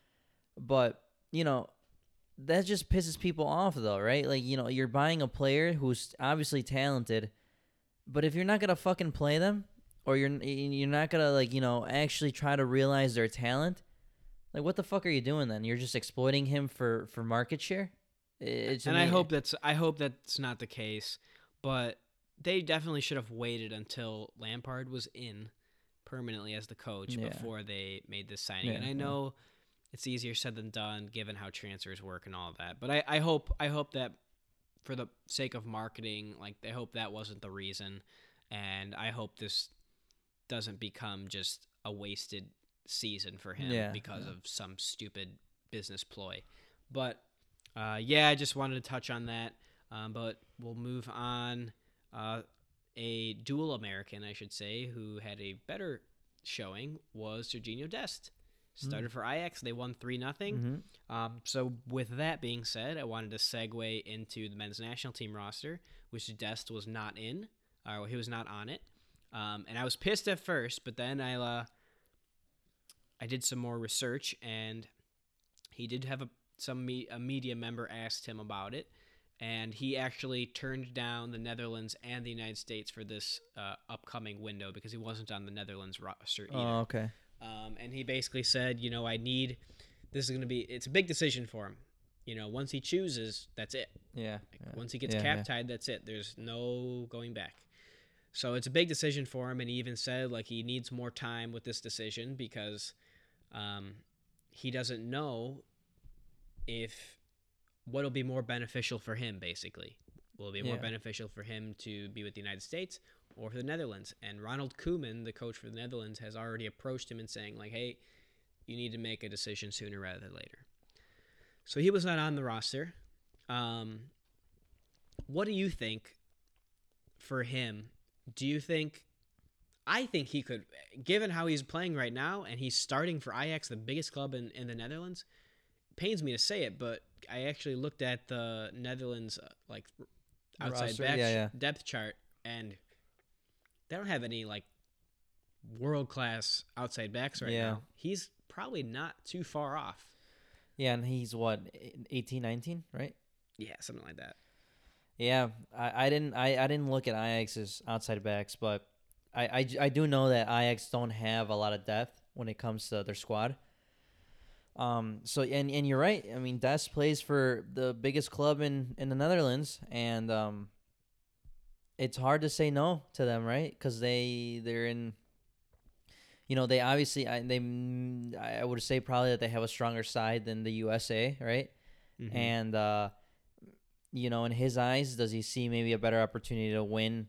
But you know, that just pisses people off, though, right? Like, you know, you're buying a player who's obviously talented, but if you're not gonna fucking play them, or you're you're not gonna like you know actually try to realize their talent. Like, what the fuck are you doing then? You're just exploiting him for, for market share? It's, And I hope that's I hope that's not the case, but they definitely should have waited until Lampard was in permanently as the coach Yeah. before they made this signing. Yeah, and I yeah. know it's easier said than done given how transfers work and all of that. But I, I hope I hope that for the sake of marketing, like I hope that wasn't the reason, and I hope this doesn't become just a wasted season for him Yeah, because yeah. of some stupid business ploy. But uh, yeah, I just wanted to touch on that. Um, but we'll move on. Uh, a dual American, I should say, who had a better showing was Serginho Dest. Started mm. for Ajax. They won three nothing. Mm-hmm. Um, so with that being said, I wanted to segue into the men's national team roster, which Dest was not in. Or he was not on it. Um, and I was pissed at first, but then I uh, I did some more research, and he did have a some me, a media member asked him about it, and he actually turned down the Netherlands and the United States for this uh, upcoming window because he wasn't on the Netherlands roster either. Oh, okay. Um, and he basically said, you know, I need this is going to be it's a big decision for him. You know, once he chooses, that's it. Yeah. Like, yeah. Once he gets yeah, cap yeah. tied, that's it. There's no going back. So it's a big decision for him, and he even said like he needs more time with this decision because um, he doesn't know if what'll be more beneficial for him. Basically, will it be more Yeah. beneficial for him to be with the United States or for the Netherlands? And Ronald Koeman, the coach for the Netherlands, has already approached him and saying like, "Hey, you need to make a decision sooner rather than later." So he was not on the roster. Um, what do you think for him? Do you think, I think he could, given how he's playing right now, and he's starting for Ajax, the biggest club in, in the Netherlands, it pains me to say it, but I actually looked at the Netherlands uh, like outside Roster, back yeah, yeah. depth chart, and they don't have any like world-class outside backs right Yeah. now. He's probably not too far off. Yeah, and he's what, eighteen, nineteen, right? Yeah, something like that. Yeah, I, I didn't I, I didn't look at Ajax's outside backs, but I, I, I do know that Ajax don't have a lot of depth when it comes to their squad. Um. So and, and you're right. I mean, Dest plays for the biggest club in, in the Netherlands, and um, it's hard to say no to them, right? Because they they're in. You know, they obviously I they I would say probably that they have a stronger side than the U S A, right? Mm-hmm. And uh, you know, in his eyes, does he see maybe a better opportunity to win?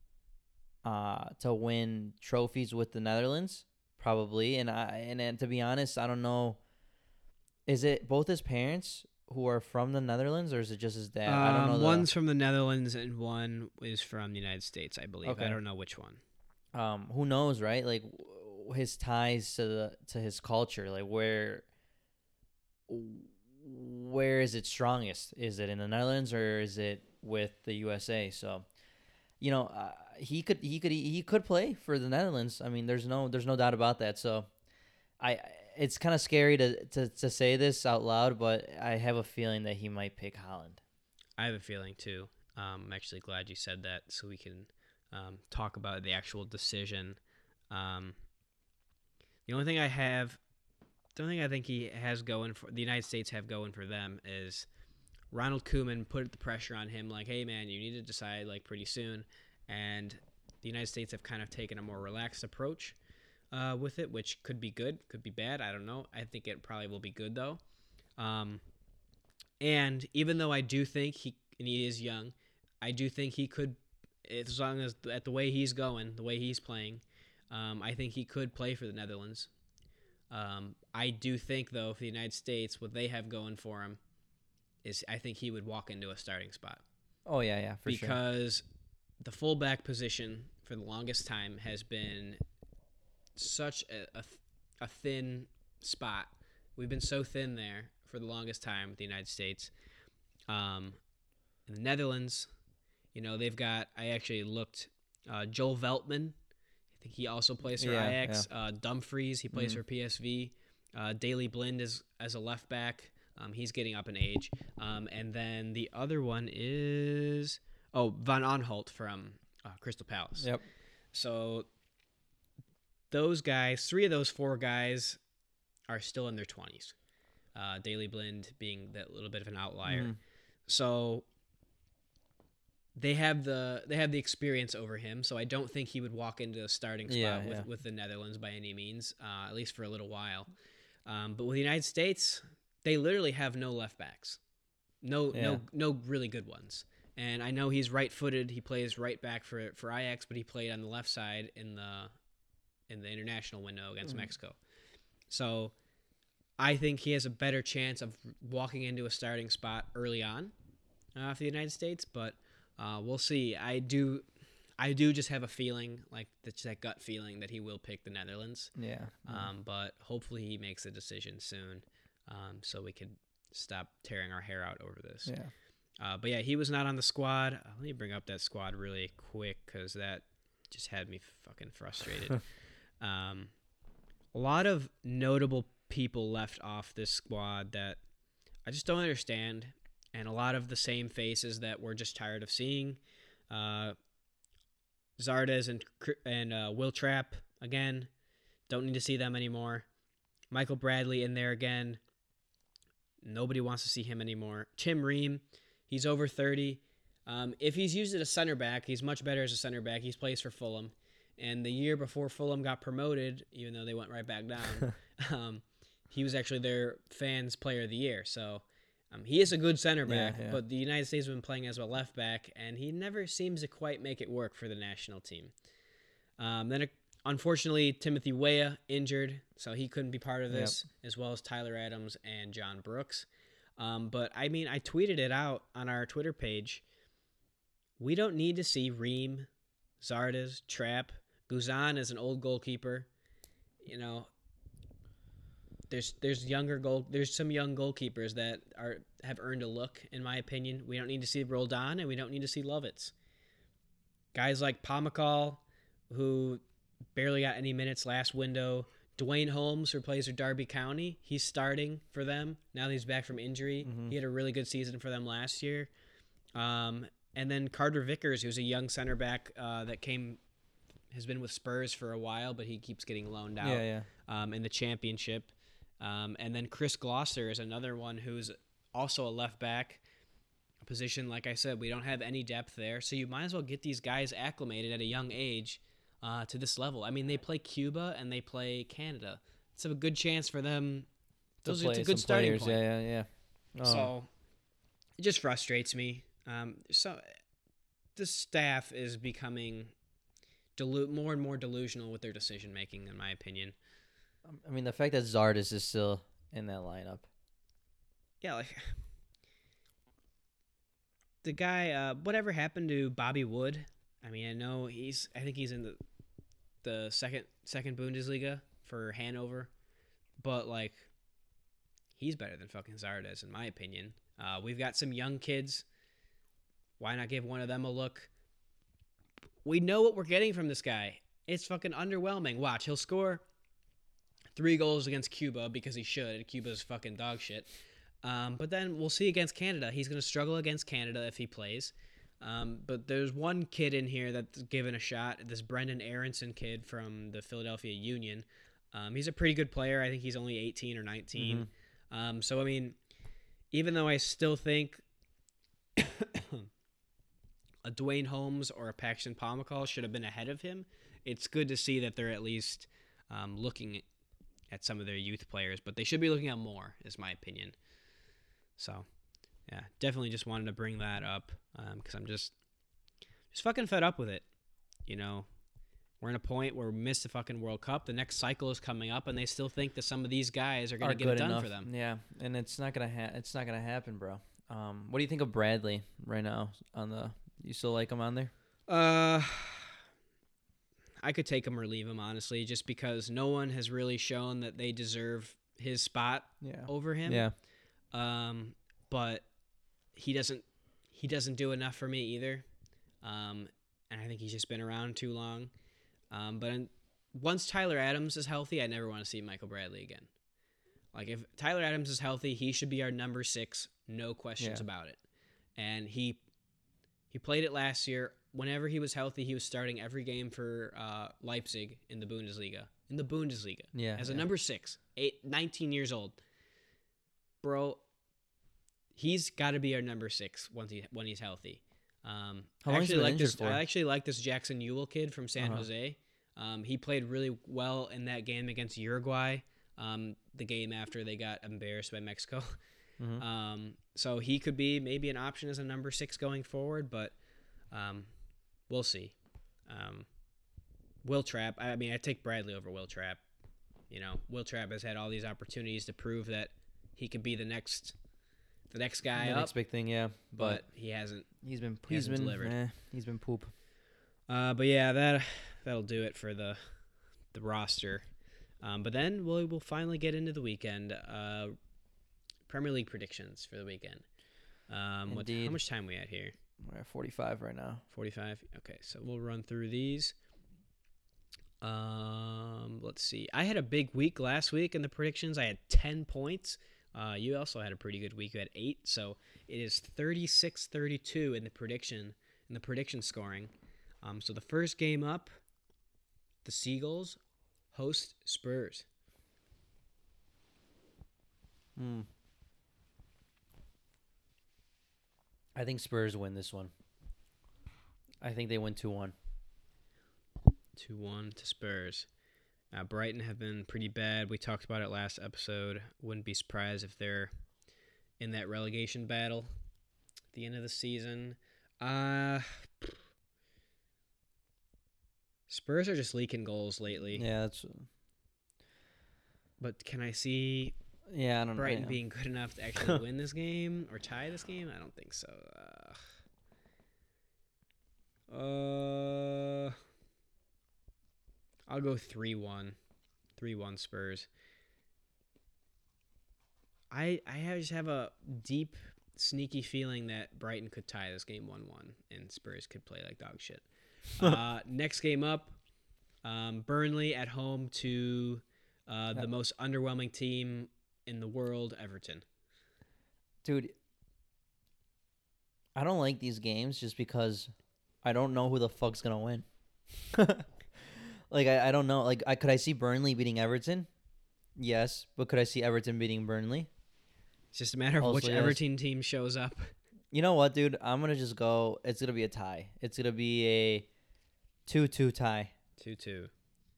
Uh, to win trophies with the Netherlands, probably. And I and, and to be honest, I don't know. Is it both his parents who are from the Netherlands, or is it just his dad? Um, I don't know. The, one's from the Netherlands and one is from the United States, I believe. Okay. I don't know which one. Um, who knows, right? Like his ties to the to his culture, like where where is it strongest? Is it in the Netherlands or is it with the U S A? So, you know, uh, he could he could he could play for the Netherlands. I mean, there's no there's no doubt about that. So, I it's kind of scary to, to to say this out loud, but I have a feeling that he might pick Holland. I have a feeling too. Um, I'm actually glad you said that, so we can um, talk about the actual decision. Um, the only thing I have, the only thing I think he has going for the United States have going for them is Ronald Koeman put the pressure on him, like, "Hey man, you need to decide like pretty soon," and the United States have kind of taken a more relaxed approach uh, with it, which could be good, could be bad. I don't know. I think it probably will be good though. Um, and even though I do think he and he is young, I do think he could, as long as at the way he's going, the way he's playing, um, I think he could play for the Netherlands. Um, I do think, though, for the United States, what they have going for him is I think he would walk into a starting spot. Oh, yeah, yeah, for sure. Because the fullback position for the longest time has been such a, a, a thin spot. We've been so thin there for the longest time with the United States. Um, in the Netherlands, you know, they've got, I actually looked, uh, Joel Veltman. I think he also plays for Yeah, Ajax. yeah. Uh, Dumfries, he plays Mhm. for P S V. Uh, Daley Blind is as a left back. Um, he's getting up in age. Um, and then the other one is, oh, Van Aanholt from uh, Crystal Palace. Yep. So those guys, three of those four guys are still in their twenties. Uh, Daley Blind being that little bit of an outlier. Mhm. So they have the they have the experience over him, so I don't think he would walk into a starting spot Yeah, with, yeah. with the Netherlands by any means, uh, at least for a little while. Um, but with the United States, they literally have no left backs, no Yeah. no no really good ones. And I know he's right-footed; he plays right back for for Ajax, but he played on the left side in the in the international window against Mhm. Mexico. So I think he has a better chance of walking into a starting spot early on uh, for the United States, but uh, we'll see. I do, I do just have a feeling, like that's that gut feeling that he will pick the Netherlands. Yeah. Um, but hopefully he makes a decision soon, um, so we could stop tearing our hair out over this. Yeah. Uh, but yeah, he was not on the squad. Uh, let me bring up that squad really quick because that just had me fucking frustrated. um, a lot of notable people left off this squad that I just don't understand, and a lot of the same faces that we're just tired of seeing. Uh, Zardes and and uh, Will Trapp again, don't need to see them anymore. Michael Bradley in there again. Nobody wants to see him anymore. Tim Ream, he's over thirty. Um, if he's used as a center back, he's much better as a center back. He's plays for Fulham. And the year before Fulham got promoted, even though they went right back down, um, he was actually their fans' player of the year. So um, he is a good center back, Yeah, yeah. but the United States have been playing as a left back, and he never seems to quite make it work for the national team. Um, then, uh, unfortunately, Timothy Weah injured, so he couldn't be part of this, yep. as well as Tyler Adams and John Brooks. Um, but, I mean, I tweeted it out on our Twitter page. We don't need to see Ream, Zardes, Trapp. Guzan is an old goalkeeper. You know, there's there's younger goal there's some young goalkeepers that are have earned a look, in my opinion. We don't need to see Roldan, and we don't need to see Lovitz. Guys like Pomykal, who barely got any minutes last window. Dwayne Holmes, who plays for Derby County, he's starting for them now that he's back from injury. Mm-hmm. He had a really good season for them last year. Um, and then Carter Vickers, who's a young center back uh, that came. has been with Spurs for a while, but he keeps getting loaned out yeah, yeah. Um, in the championship. Um, and then Chris Glosser is another one who's also a left back, a position, like I said, we don't have any depth there. So you might as well get these guys acclimated at a young age uh, to this level. I mean, they play Cuba and they play Canada. It's a good chance for them. Those are, it's a good starting players. point. Yeah, yeah, yeah. Oh. So it just frustrates me. Um, so the staff is becoming delu- more and more delusional with their decision making, in my opinion. I mean, the fact that Zardes is still in that lineup. Yeah, like the guy. Uh, whatever happened to Bobby Wood? I mean, I know he's. I think he's in the the second second Bundesliga for Hanover, but like he's better than fucking Zardes, in my opinion. Uh, we've got some young kids. Why not give one of them a look? We know what we're getting from this guy. It's fucking underwhelming. Watch, he'll score three goals against Cuba because he should. Cuba's fucking dog shit. Um, but then we'll see against Canada. He's going to struggle against Canada if he plays. Um, but there's one kid in here that's given a shot. This Brendan Aronson kid from the Philadelphia Union. Um, he's a pretty good player. I think he's only eighteen or nineteen. Mm-hmm. Um, so, I mean, even though I still think a Dwayne Holmes or a Paxton Pomykal should have been ahead of him, it's good to see that they're at least um, looking at some of their youth players, but they should be looking at more, is my opinion. So, yeah, definitely just wanted to bring that up because um, I'm just just fucking fed up with it. You know, we're in a point where we missed the fucking World Cup. The next cycle is coming up, and they still think that some of these guys are going to get it done enough. for them. Yeah, and it's not gonna ha- it's not gonna happen, bro. Um, what do you think of Bradley right now on the? You still like him on there? Uh, I could take him or leave him, honestly, just because no one has really shown that they deserve his spot yeah. over him. Yeah. Um, but he doesn't he doesn't do enough for me either. Um, and I think he's just been around too long. Um, but in, once Tyler Adams is healthy, I never want to see Michael Bradley again. Like, if Tyler Adams is healthy, he should be our number six, no questions yeah. about it. And he he played it last year. Whenever he was healthy, he was starting every game for uh, Leipzig in the Bundesliga. In the Bundesliga. Yeah. As a yeah. number six, eight, nineteen years old. Bro, he's got to be our number six once he when he's healthy. Um, How I long actually has he been like injured this. for? I actually like this Jackson Ewell kid from San Uh-huh. Jose. Um, he played really well in that game against Uruguay. Um, the game after they got embarrassed by Mexico. Mm-hmm. Um, so he could be maybe an option as a number six going forward, but um, we'll see. Um, Will Trapp. I mean, I take Bradley over Will Trapp. you know, Will Trapp has had all these opportunities to prove that he could be the next, the next guy the up. next big thing, yeah. But, But he hasn't. he's been he he's hasn't been delivered. eh, he's been poop. Uh, but yeah, that that'll do it for the the roster. Um, but then we'll we'll finally get into the weekend. Uh, Premier League predictions for the weekend. Um, what, Indeed. how much time we at here? We're at forty-five right now. forty-five. Okay, so we'll run through these. Um, let's see. I had a big week last week in the predictions. I had ten points. Uh, you also had a pretty good week. You had eight. So it is thirty-six thirty-two in the prediction in the prediction scoring. Um, so the first game up, the Seagulls host Spurs. Hmm. I think Spurs win this one. I think they win two one. two one to Spurs. Uh, Brighton have been pretty bad. We talked about it last episode. Wouldn't be surprised if they're in that relegation battle at the end of the season. Uh, Spurs are just leaking goals lately. Yeah, that's But can I see yeah. I don't Brighton know. being good enough to actually win this game or tie this game? I don't think so. Uh, uh I'll go three one. three one Spurs. I I have, just have a deep, sneaky feeling that Brighton could tie this game one one and Spurs could play like dog shit. uh, next game up, um, Burnley at home to uh, the most underwhelming team in the world, Everton. Dude, I don't like these games just because I don't know who the fuck's gonna win. Like I, I don't know. Like I could I see Burnley beating Everton? Yes, but could I see Everton beating Burnley? It's just a matter of Also, which yes. Everton team shows up. You know what, dude? I'm gonna just go. It's gonna be a tie. It's gonna be a two two tie. two two.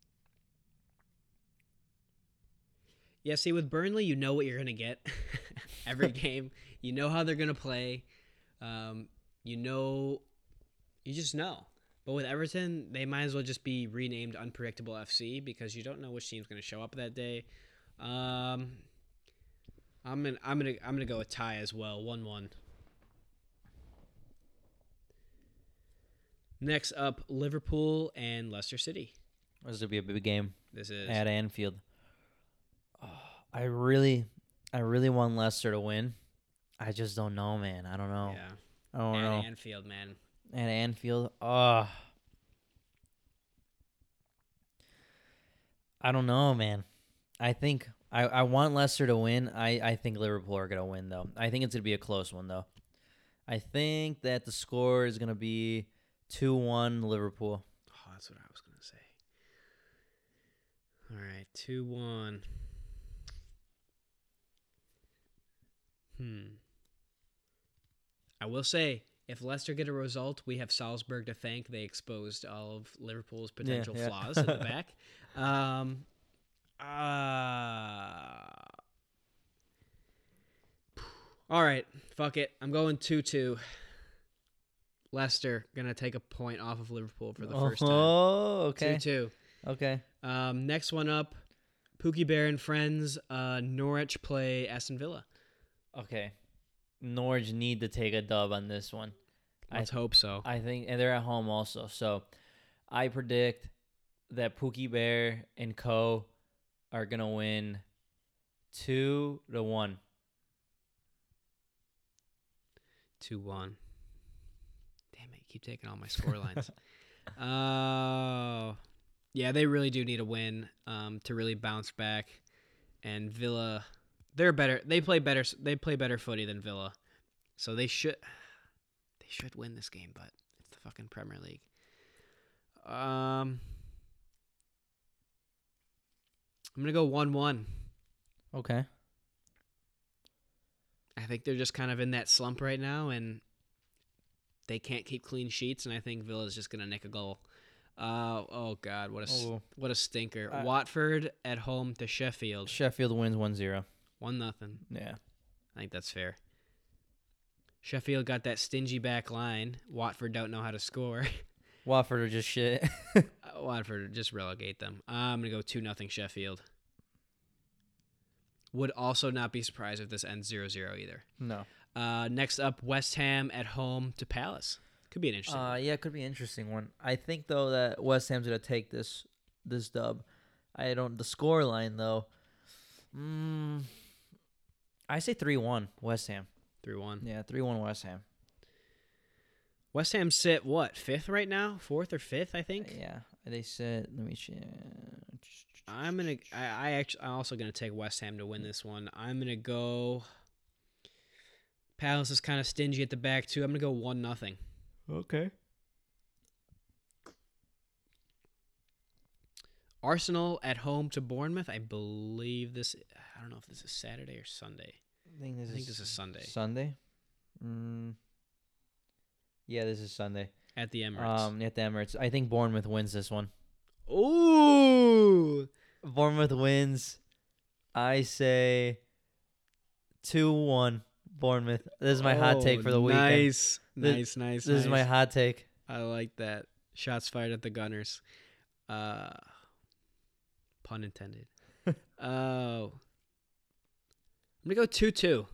Yeah, see, with Burnley, you know what you're going to get every game. You know how they're going to play. Um, you know, you just know. But with Everton, they might as well just be renamed Unpredictable F C because you don't know which team's going to show up that day. Um, I'm gonna, I'm gonna, I'm gonna go with tie as well, one one. Next up, Liverpool and Leicester City. This is gonna be a big game This is at Anfield. Oh, I really, I really want Leicester to win. I just don't know, man. I don't know. yeah, I don't at know. Anfield, man. At Anfield, oh, I don't know, man. I think I, I want Leicester to win. I, I think Liverpool are gonna win though. I think it's gonna be a close one though. I think that the score is gonna be two one Liverpool. Oh, that's what I was gonna say. All right, two one. Hmm. I will say, if Leicester get a result, we have Salzburg to thank. They exposed all of Liverpool's potential yeah. flaws at the back. Um. Uh, all right, fuck it. I'm going two two. Leicester gonna take a point off of Liverpool for the first time. Oh, okay. two two. Okay. Um, next one up, Pookie Bear and friends. Uh, Norwich play Aston Villa. Okay. Norwich need to take a dub on this one. Let's I, hope so. I think, and they're at home also. So, I predict that Pookie Bear and Co are gonna win two to one. two one. Damn it! Keep taking all my score lines. Oh, yeah, they really do need a win um, to really bounce back. And Villa, they're better. They play better. They play better footy than Villa, so they should. They should win this game, but it's the fucking Premier League. Um, I'm gonna go one one. Okay. I think they're just kind of in that slump right now, and they can't keep clean sheets. And I think Villa's just gonna nick a goal. Uh, oh God, what a Oh. what a stinker! I- Watford at home to Sheffield, Sheffield wins one zero. one nothing. Yeah. I think that's fair. Sheffield got that stingy back line. Watford don't know how to score. Watford are just shit. uh, Watford just relegate them. Uh, I'm gonna go two nothing Sheffield. Would also not be surprised if this ends zero zero either. No. Uh, next up, West Ham at home to Palace. Could be an interesting Uh, one. yeah, it could be an interesting one. I think though that West Ham's gonna take this this dub. I don't the score line though. Mm, I say three one West Ham. three one. Yeah, three one West Ham. West Ham sit, what, fifth right now? Fourth or fifth, I think? Yeah, they said. Let me check. I'm going to, I, I actually, I'm also going to take West Ham to win this one. I'm going to go, Palace is kind of stingy at the back, too. I'm going to go one nothing. Okay. Arsenal at home to Bournemouth. I believe this, I don't know if this is Saturday or Sunday. I think this, I think is, this is Sunday. Sunday? Mm, yeah, this is Sunday. At the Emirates. Um, at the Emirates. I think Bournemouth wins this one. Ooh! Bournemouth wins. I say two one Bournemouth. This is my hot take for the weekend. Nice, This- nice, nice. This is nice. my hot take. I like that. Shots fired at the Gunners. Uh, pun intended. Oh. I'm going to go two two.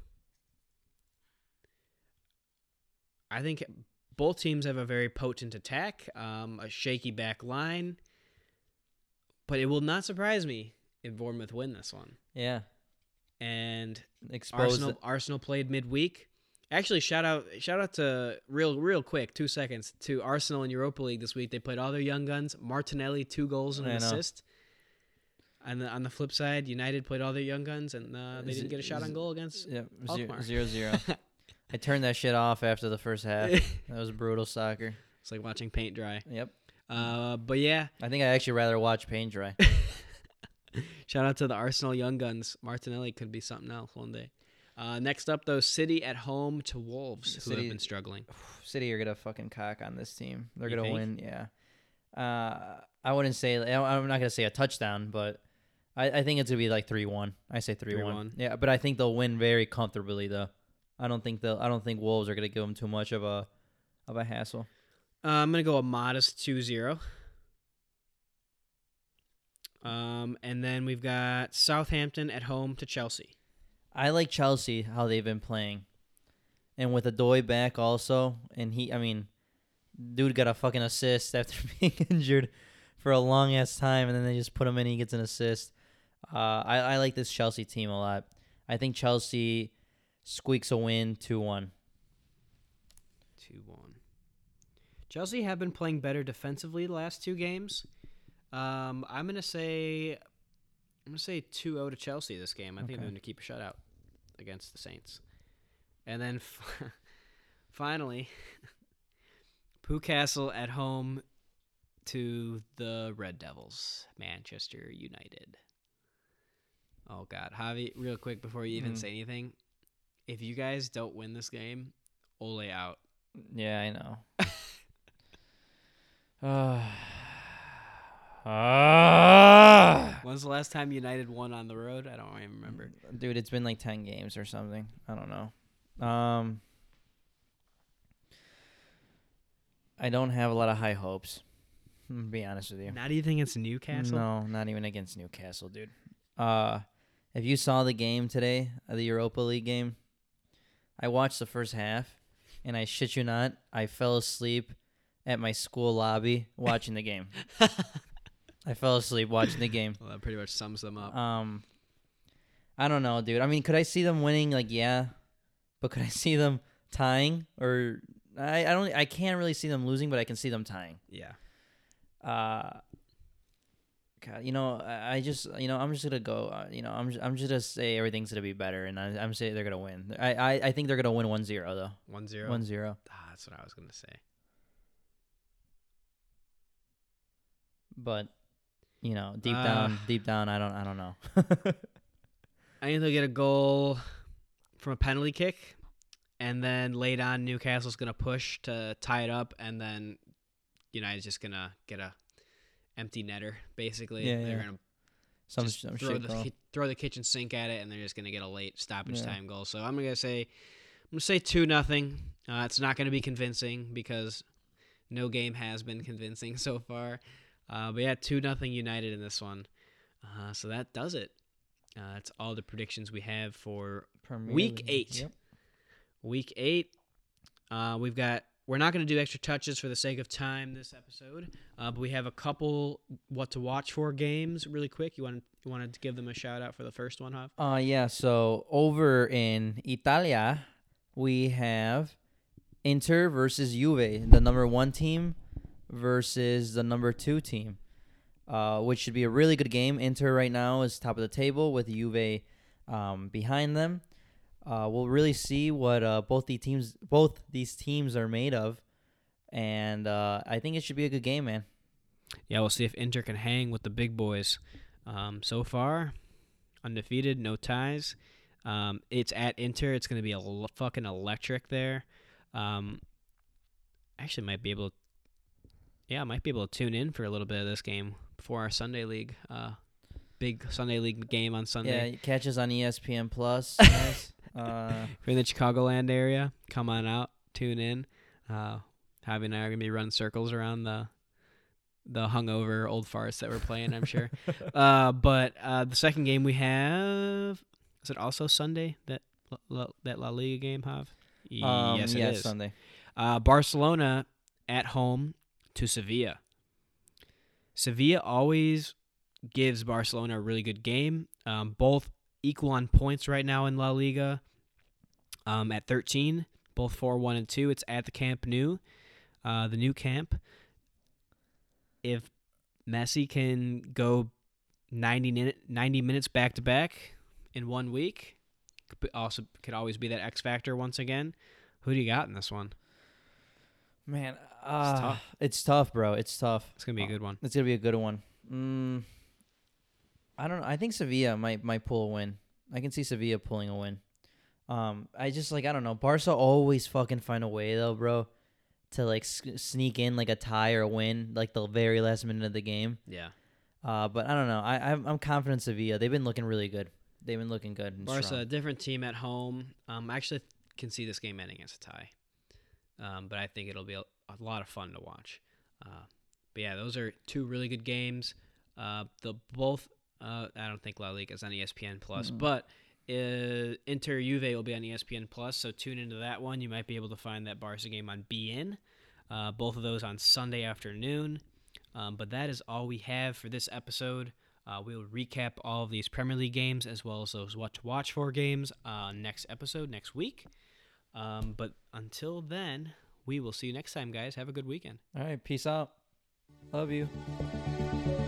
I think both teams have a very potent attack, um, a shaky back line. But it will not surprise me if Bournemouth win this one. Yeah. And Expose Arsenal it. Arsenal played midweek. Actually, shout out shout out to real real quick, two seconds to Arsenal in Europa League this week. They played all their young guns. Martinelli two goals and an I know. assist. And the, on the flip side, United played all their young guns and uh, they didn't get a shot on goal against. Yeah, Alkmaar. zero, zero, zero. I turned that shit off after the first half. That was brutal soccer. It's like watching paint dry. Yep. Uh, but yeah, I think I'd actually rather watch paint dry. shout out to the Arsenal young guns. Martinelli could be something else one day. Uh, next up, though, City at home to Wolves, who City- have been struggling. City are gonna fucking cock on this team. They're You gonna think? win. Yeah. Uh, I wouldn't say. I'm not gonna say a touchdown, but I, I think it's gonna be like three one. I say three one. three one. Yeah, but I think they'll win very comfortably though. I don't think they'll. I don't think Wolves are gonna give them too much of a of a hassle. Uh, I'm going to go a modest two zero. Um, and then we've got Southampton at home to Chelsea. I like Chelsea how they've been playing, and with Adoy back also, and he. I mean, dude got a fucking assist after being injured for a long ass time, and then they just put him in. And he gets an assist. Uh, I I like this Chelsea team a lot. I think Chelsea squeaks a win two one. two one. Chelsea have been playing better defensively the last two games. Um, I'm going to say I'm going to say two oh to Chelsea this game. I think Okay. they're going to keep a shutout against the Saints. And then f- finally, Newcastle at home to the Red Devils, Manchester United. Oh, God. Javi, real quick before you even Mhm. say anything, if you guys don't win this game, Ole out. Yeah, I know. Uh, ah. When's the last time United won on the road? I don't even remember. Dude, it's been like ten games or something. I don't know. Um, I don't have a lot of high hopes. I'm gonna be honest with you. Not even against Newcastle? No, not even against Newcastle, dude. Uh, if you saw the game today, uh, the Europa League game, I watched the first half, and I shit you not, I fell asleep at my school lobby watching the game. I fell asleep watching the game. Well, that pretty much sums them up. Um, I don't know, dude. I mean, could I see them winning? Like, yeah, but could I see them tying? Or I, I don't. I can't really see them losing, but I can see them tying. Yeah. Uh, God, you know, I, I just, you know, I'm just gonna go. Uh, you know, I'm, just, I'm just gonna say everything's gonna be better, and I, I'm saying they're gonna win. I, I, I think they're gonna win one zero though. one zero? One zero. Ah, that's what I was going to say. But, you know, deep Uh, down, deep down, I don't, I don't know. I think they'll get a goal from a penalty kick, and then late on, Newcastle's going to push to tie it up, and then United's just going to get a empty netter, basically. Yeah, They're yeah. going to some, just some throw shit the call. ki- throw the kitchen sink at it, and they're just going to get a late stoppage Yeah. time goal. So I'm going to say I'm going to say two nothing. Uh, it's not going to be convincing because no game has been convincing so far. Uh, but yeah, two nothing United in this one. Uh, so that does it. Uh, that's all the predictions we have for Premier week League. eight. Yep. Week eight. Uh, we've got. We're not going to do extra touches for the sake of time this episode, uh, but we have a couple what to watch for games really quick. You wanted you wanted to give them a shout out for the first one, Hav? Uh, yeah. So over in Italia, we have Inter versus Juve, the number one team versus the number two team, uh, which should be a really good game. Inter right now is top of the table with Juve um, behind them. Uh, we'll really see what uh, both the teams, both these teams are made of, and uh, I think it should be a good game, man. Yeah, we'll see if Inter can hang with the big boys. Um, so far, undefeated, no ties. Um, it's at Inter. It's going to be a l- fucking electric there. Um, actually, might be able. To, yeah, I might be able to tune in for a little bit of this game before our Sunday league. Uh, big Sunday league game on Sunday. Yeah, catch us on E S P N Plus. Guys. Uh, If you're in the Chicagoland area, come on out, tune in. Uh, Javi and I are gonna be running circles around the the hungover old farts that we're playing, I'm sure. uh, but uh, the second game we have is it also Sunday that La, La, that La Liga game, Jav? um, yes, it yeah, is. Sunday. Uh, Barcelona at home to Sevilla. Sevilla always gives Barcelona a really good game. Um, both equal on points right now in La Liga um, at thirteen, both four one and two. It's at the Camp Nou, uh, the new camp. If Messi can go ninety, ninety minutes back to back in one week, could also could always be that X factor once again. Who do you got in this one? Man, uh, It's tough. It's tough, bro. It's tough. It's gonna be a good one. It's gonna be a good one. Mm, I don't know. I think Sevilla might might pull a win. I can see Sevilla pulling a win. Um, I just like I don't know. Barca always fucking find a way though, bro, to like s- sneak in like a tie or a win like the very last minute of the game. Yeah. Uh, but I don't know. I I'm, I'm confident Sevilla. They've been looking really good. They've been looking good. And Barca, a strong. different team at home. Um, I actually can see this game ending as a tie. Um, but I think it'll be a, a lot of fun to watch. Uh, but yeah, those are two really good games. Uh, the both. Uh, I don't think La Liga is on E S P N Plus, Mm. but uh, Inter Juve will be on E S P N Plus. So tune into that one. You might be able to find that Barca game on B N. Uh, both of those on Sunday afternoon. Um, but that is all we have for this episode. Uh, we'll recap all of these Premier League games as well as those what to watch for games uh, next episode next week. Um, but until then, we will see you next time, guys. Have a good weekend. All right. Peace out. Love you.